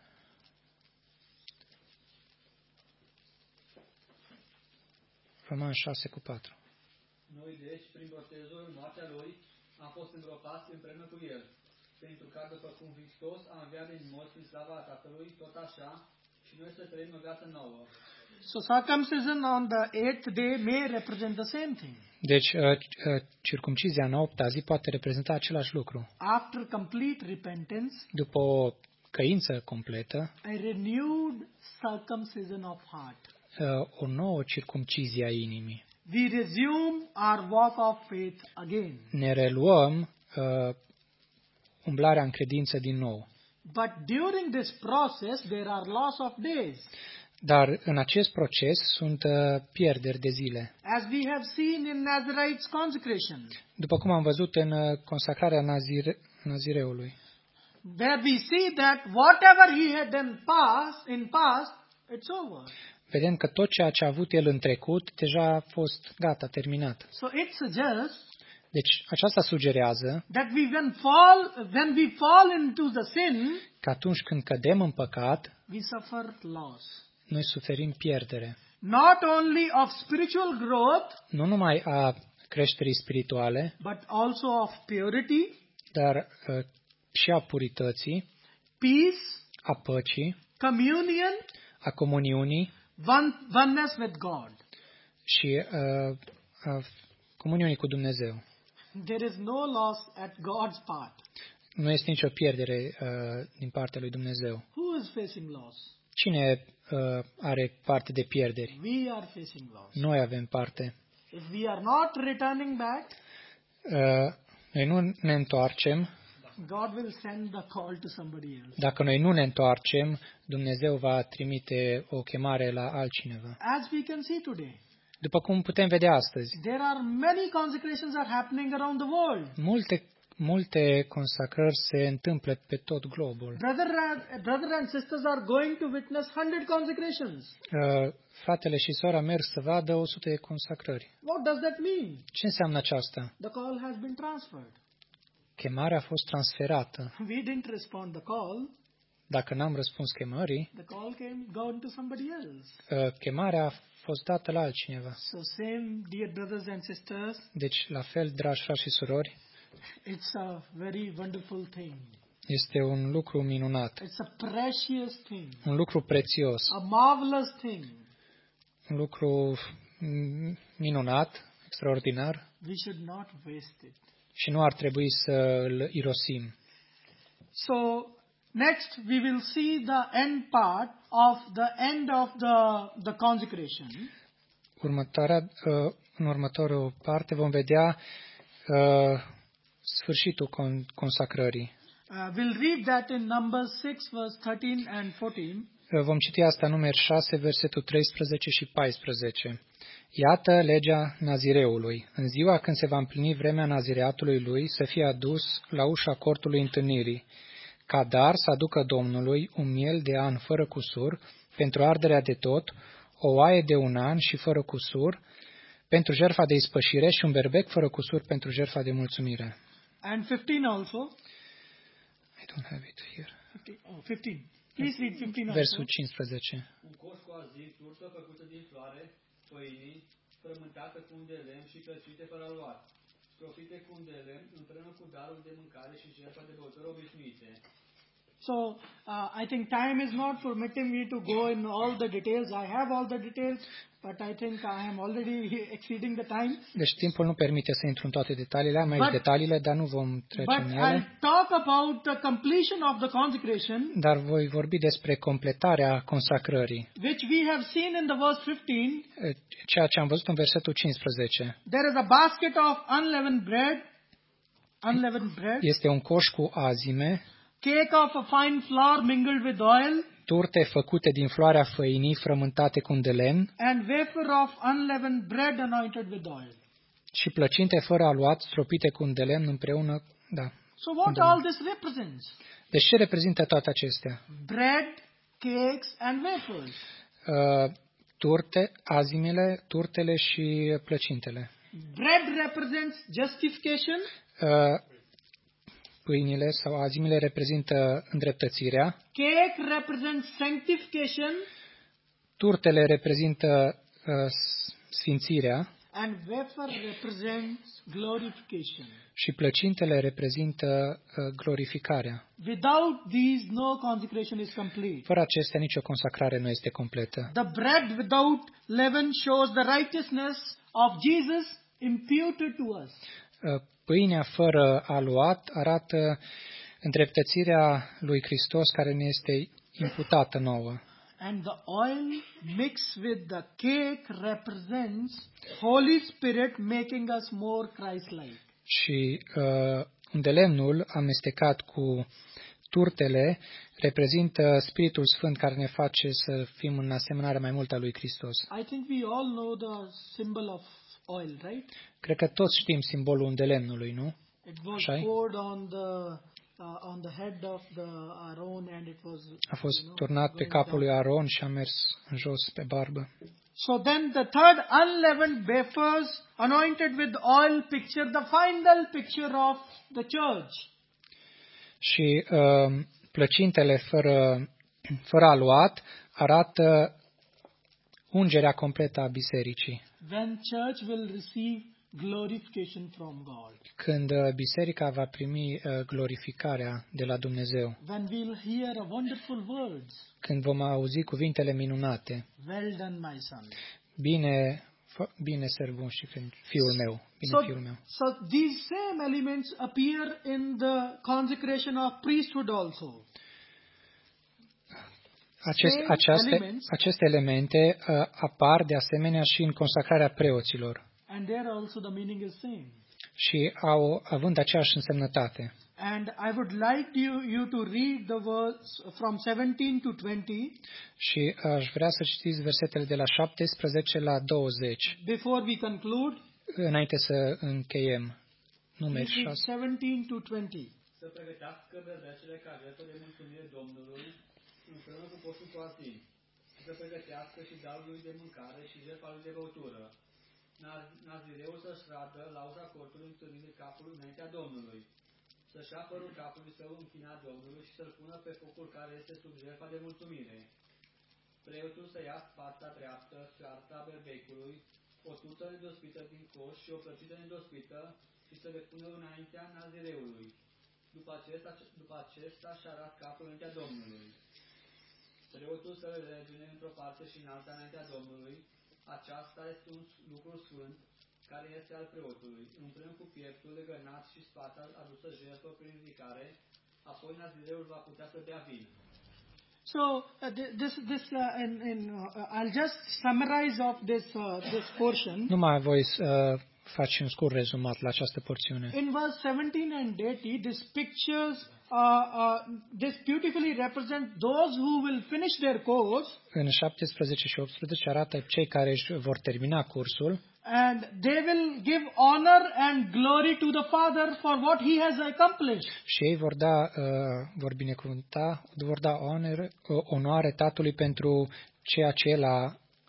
Roman 6 cu 4. Noi, deci, prin botezul în moartea Lui, am fost îngropați împreună cu El, pentru ca, după cum Hristos a înviat din morți prin slava Tatălui, tot așa, și noi să trăim o viață nouă. So circumcision on the 8th day may represent the same thing. Deci, circumcizia în 8-a zi poate reprezenta același lucru. After complete repentance, După o căință completă, a renewed circumcision of heart. O nouă circumcizie a inimii. We resume our walk of faith again. Ne reluăm umblarea în credință din nou. But during this process, there are loss of days. Dar în acest proces sunt pierderi de zile. As we have seen in Nazarites consecration. După cum am văzut în consacrarea Nazireului. Where we see that whatever he had done in past, it's over. Vedem că tot ceea ce a avut el în trecut deja a fost gata, terminat. So it suggests Deci aceasta sugerează that when we fall into the sin, că atunci când cădem în păcat, we suffer loss. noi suferim pierdere. Not only of spiritual growth, Nu numai a creșterii spirituale, but also of purity, dar și a purității, peace, a păcii, communion, a comuniunii oneness with God. și a comuniunii cu Dumnezeu. There is no loss at God's part. Nu este nicio pierdere din partea lui Dumnezeu. Who is facing loss? Cine are parte de pierderi? We are facing loss. Noi avem parte. If we are not returning back, Noi nu ne întoarcem. God will send the call to somebody else. Dacă noi nu ne întoarcem, Dumnezeu va trimite o chemare la altcineva. As we can see today, După cum putem vedea astăzi, there are many consecrations are happening around the world. multe consacrări se întâmplă pe tot globul. Brother and sisters are going to witness 100 consecrations. Fratele și sora merg să vadă 100 de consacrări. What does that mean? Ce înseamnă aceasta? The call has been transferred. Chemarea a fost transferată. We didn't respond the call. Dacă n-am răspuns chemării, The call came gone to somebody else. chemarea a fost dată la altcineva. So same, dear brothers and sisters, Deci, la fel, dragi frați și surori, it's a very wonderful thing. este un lucru minunat, It's a precious thing. un lucru prețios, A marvelous thing. un lucru minunat, extraordinar We should not waste it. și nu ar trebui să îl irosim. So next we will see the end part of the consecration. În următorul parte vom vedea sfârșitul consacrării. We'll read that in Numbers 6 verse 13 and 14. Vom citi asta în Numeri 6, versetul 13 și 14. Iată legea Nazireului. În ziua când se va împlini vremea nazireatului lui, să fie adus la ușa cortului întâlnirii. Ca dar să aducă Domnului un miel de an fără cusur, pentru arderea de tot, o oaie de un an și fără cusur pentru jertfa de ispășire și un berbec fără cusur pentru jertfa de mulțumire. And 15 also. I don't have it here. 15. Please read 15 also. Versul 15. Un coș cu azi, turtă făcută din floare, făinii, frământată cu un de lemn și călcite fără aluat, strofite cu un de lemn împreună cu darul de mâncare și jertfa de băutură obișnuite. So, I think time is not permitting me to go in all the details. I have all the details, but I think I am already exceeding the time. Deci timpul nu permite să intru în toate detaliile, am aici detaliile, dar nu vom trece But în I'll ele. talk about the completion of the consecration, Dar voi vorbi despre completarea consacrării, which we have seen in the verse 15. ceea ce am văzut în versetul 15. There is a basket of unleavened bread, Este un coș cu azime, cake of a fine flour mingled with oil, turte făcute din floarea făinii frământate cu un de lemn and wafer of unleavened bread anointed with oil. și plăcinte fără aluat stropite cu un de lemn împreună. Da. So what all this represents? Deci ce reprezintă toate acestea? Bread, cakes, and wafers. Azimile, turtele și plăcintele. Bread represents justification. Pâinile sau azimile reprezintă îndreptățirea, Cake represents sanctification. turtele reprezintă sfințirea And wafer represents glorification. și plăcintele reprezintă glorificarea. Without these, no consecration is complete. Fără acestea, nicio consacrare nu este completă. The bread without leaven shows the righteousness of Jesus imputed to us. Pâinea fără aluat arată îndreptățirea lui Hristos care ne este imputată nouă. And the oil mixed with the cake represents Holy Spirit making us more Christ-like. Și unde lemnul amestecat cu turtele reprezintă Spiritul Sfânt care ne face să fim în asemănare mai mult a lui Hristos. I think we all know the symbol of oil, right? Cred că toți știm simbolul unde lemnului, nu? It was Așa-i? poured on the head of the Aaron, and it was. A fost turnat pe capul lui Aron și a mers în jos pe barbă. So then the third unleavened wafers anointed with oil picture the final picture of the church. Și plăcintele fără aluat arată ungerea completă a bisericii. When church will receive glorification from God. Când biserica va primi glorificarea de la Dumnezeu. When we'll hear a wonderful words. Când vom auzi cuvintele minunate. Well done, my son. Bine servun și fiul meu. Bine fiul meu. So these same elements appear in the consecration of priesthood also. Aceste elemente apar de asemenea și în consacrarea preoților. And there also the meaning is same. Și având aceeași însemnătate. And I would like you to read the verse from 17 to 20. Și aș vrea să citiți versetele de la 17 la 20. Before we conclude. Înainte să încheiem. Numeri 6. 17 to 20. Să pregătească berbecele ca jertfă de mulțumire Domnului împreună cu coșul cu azi. Să pregătească și darul lui de mâncare și jertfa lui de băutură. Nazireul să-și radă lauza cortului întâlnind capul înaintea Domnului. Să-și ia părul capului său închinat Domnului și să-l pună pe focul care este sub jertfa de mulțumire. Preotul să ia partea dreaptă, scarta berbecului, o turtă nedospită din coș și o plăcită nedospită și să le pună înaintea nazireului. După acesta și arat capul înaintea Domnului. Preotul să le legene într-o parte și în alta înaintea Domnului. Aceasta este un lucru sfânt care este al preotului, împreună cu pieptul legănat și spata adusă jertfă prin ridicare, apoi nazireul va putea să bea vin. So I'll just summarize of this portion. Numai voi face un scurt rezumat la această porțiune. In verse 17 and 18, these pictures this beautifully represent those who will finish their course. În 17 și 18 arată cei care își vor termina cursul. And they will give honor and glory to the Father for what He has accomplished. Și ei vor binecuvânta, vor da onoare Tatălui pentru ceea ce El a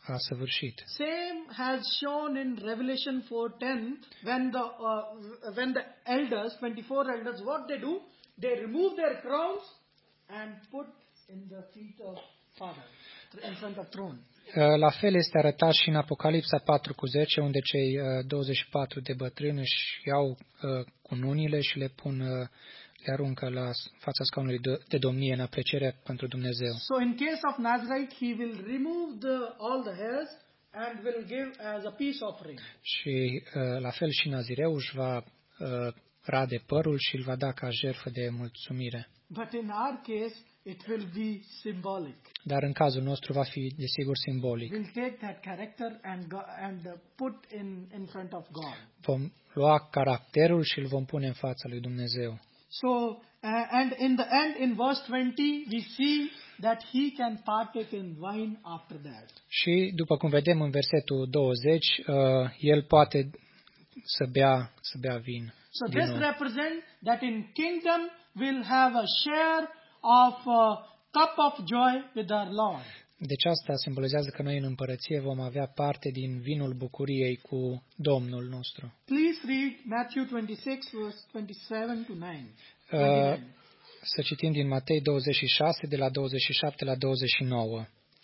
a săvârșit. Same has shown in Revelation 4:10 when the elders, 24 elders, what they do? They remove their crowns and put in the feet of Father, in front of throne. La fel este arătat și în Apocalipsa 4:10, unde cei 24 de bătrâni își iau cununile și le aruncă la fața scaunului de domnie în apreciere pentru Dumnezeu. So in case of Nazarite, he will remove all the hairs and will give as a peace offering. Și la fel și Nazireu își va rade părul și îl va da ca jertfă de mulțumire. But in our case, it will be symbolic. Dar în cazul nostru va fi desigur simbolic. We'll take that character and put in front of God. Vom lua caracterul și îl vom pune în fața lui Dumnezeu. So, and in the end, in verse 20, we see that he can partake in wine after that. Și după cum vedem în versetul 20, el poate să bea vin. So this represents that in kingdom we'll have a share of cup of joy with our Lord. Deci asta simbolizează că noi în împărăție vom avea parte din vinul bucuriei cu Domnul nostru. Please read Matthew 26, verse 27 to 9. Să citim din Matei 26, de la 27 la 29.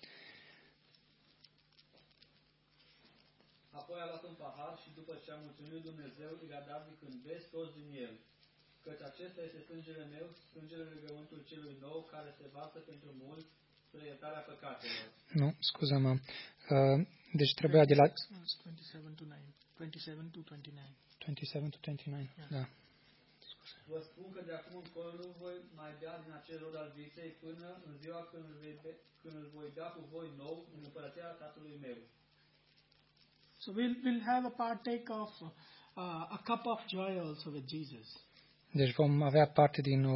Apoi a luat un pahar și după ce a mulțumit Dumnezeu, i-a dat zicând, beți toți din el, căci acesta este sângele meu, sângele legământului celui nou, care se varsă pentru mulți, spre iertarea păcatelor. Nu, scuză-mă. Deci trebuia de la 27 to 9. 27 to 29. 27 to 29. Da. Vă spun că de acum încolo nu voi mai bea din acel rod al viței până în ziua când îl voi bea cu voi nou în împărăția Tatălui meu. So we'll have a partake of a cup of joy also with Jesus. Deci vom avea parte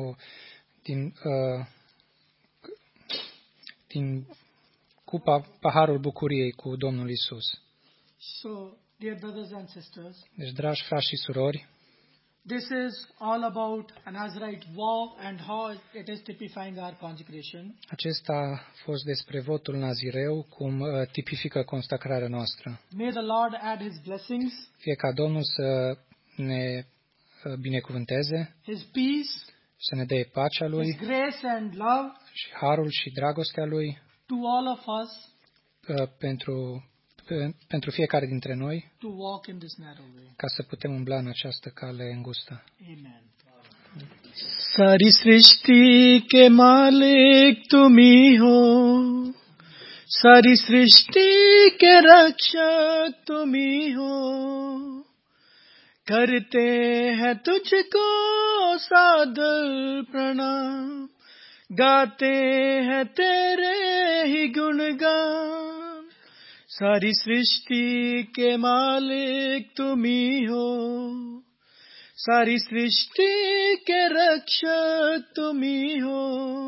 din cupa, paharul bucuriei cu Domnul Isus. So, dear brothers and sisters, Deci, dragi frați și surori, this is all about a Nazarite vow and how it is typifying our consecration. acesta a fost despre votul nazireu, cum tipifică consacrarea noastră. May the Lord add His blessings, Fie ca Domnul să ne binecuvânteze, His peace, să ne dea pacea Lui His grace and love și harul și dragostea Lui to all of us pentru fiecare dintre noi, to walk in this narrow way. ca să putem umbla în această cale îngustă. Amen. सारी सृष्टि के मालिक तुम ही हो, सारी सृष्टि के रक्षक तुम ही हो, करते हैं तुझको सादर प्रणाम, गाते हैं तेरे ही गुणगान। सारी सृष्टि के मालिक तुम ही हो, सारी सृष्टि के रक्षक तुम ही हो,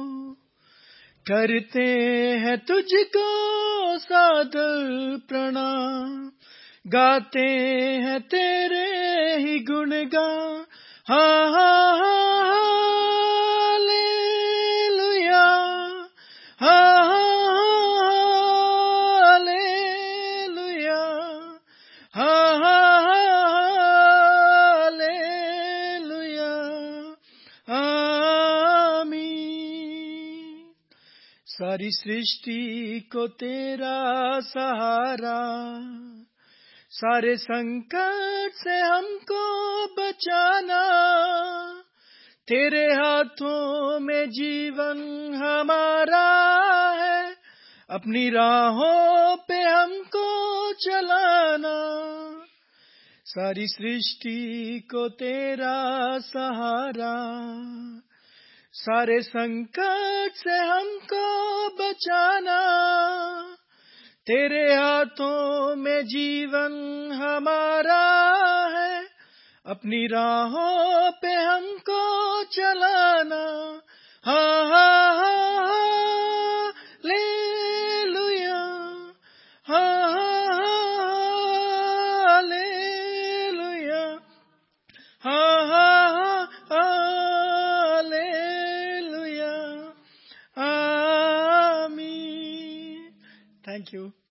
करते हैं तुझको सादर प्रणाम, गाते हैं तेरे ही गुणगान। हालेलुया, हालेलुया, हालेलुया, आमीन। सारी सृष्टि को तेरा सहारा, सारे संकट से हमको बचाना, तेरे हाथों में जीवन हमारा है, अपनी राहों पे हमको चलाना। सारी सृष्टि को तेरा सहारा, सारे संकट से हमको बचाना, तेरे हाथों में जीवन हमारा है, अपनी राहों पे हमको चलाना। हालेलुया, हालेलुया, हालेलुया, आमीन। Thank you.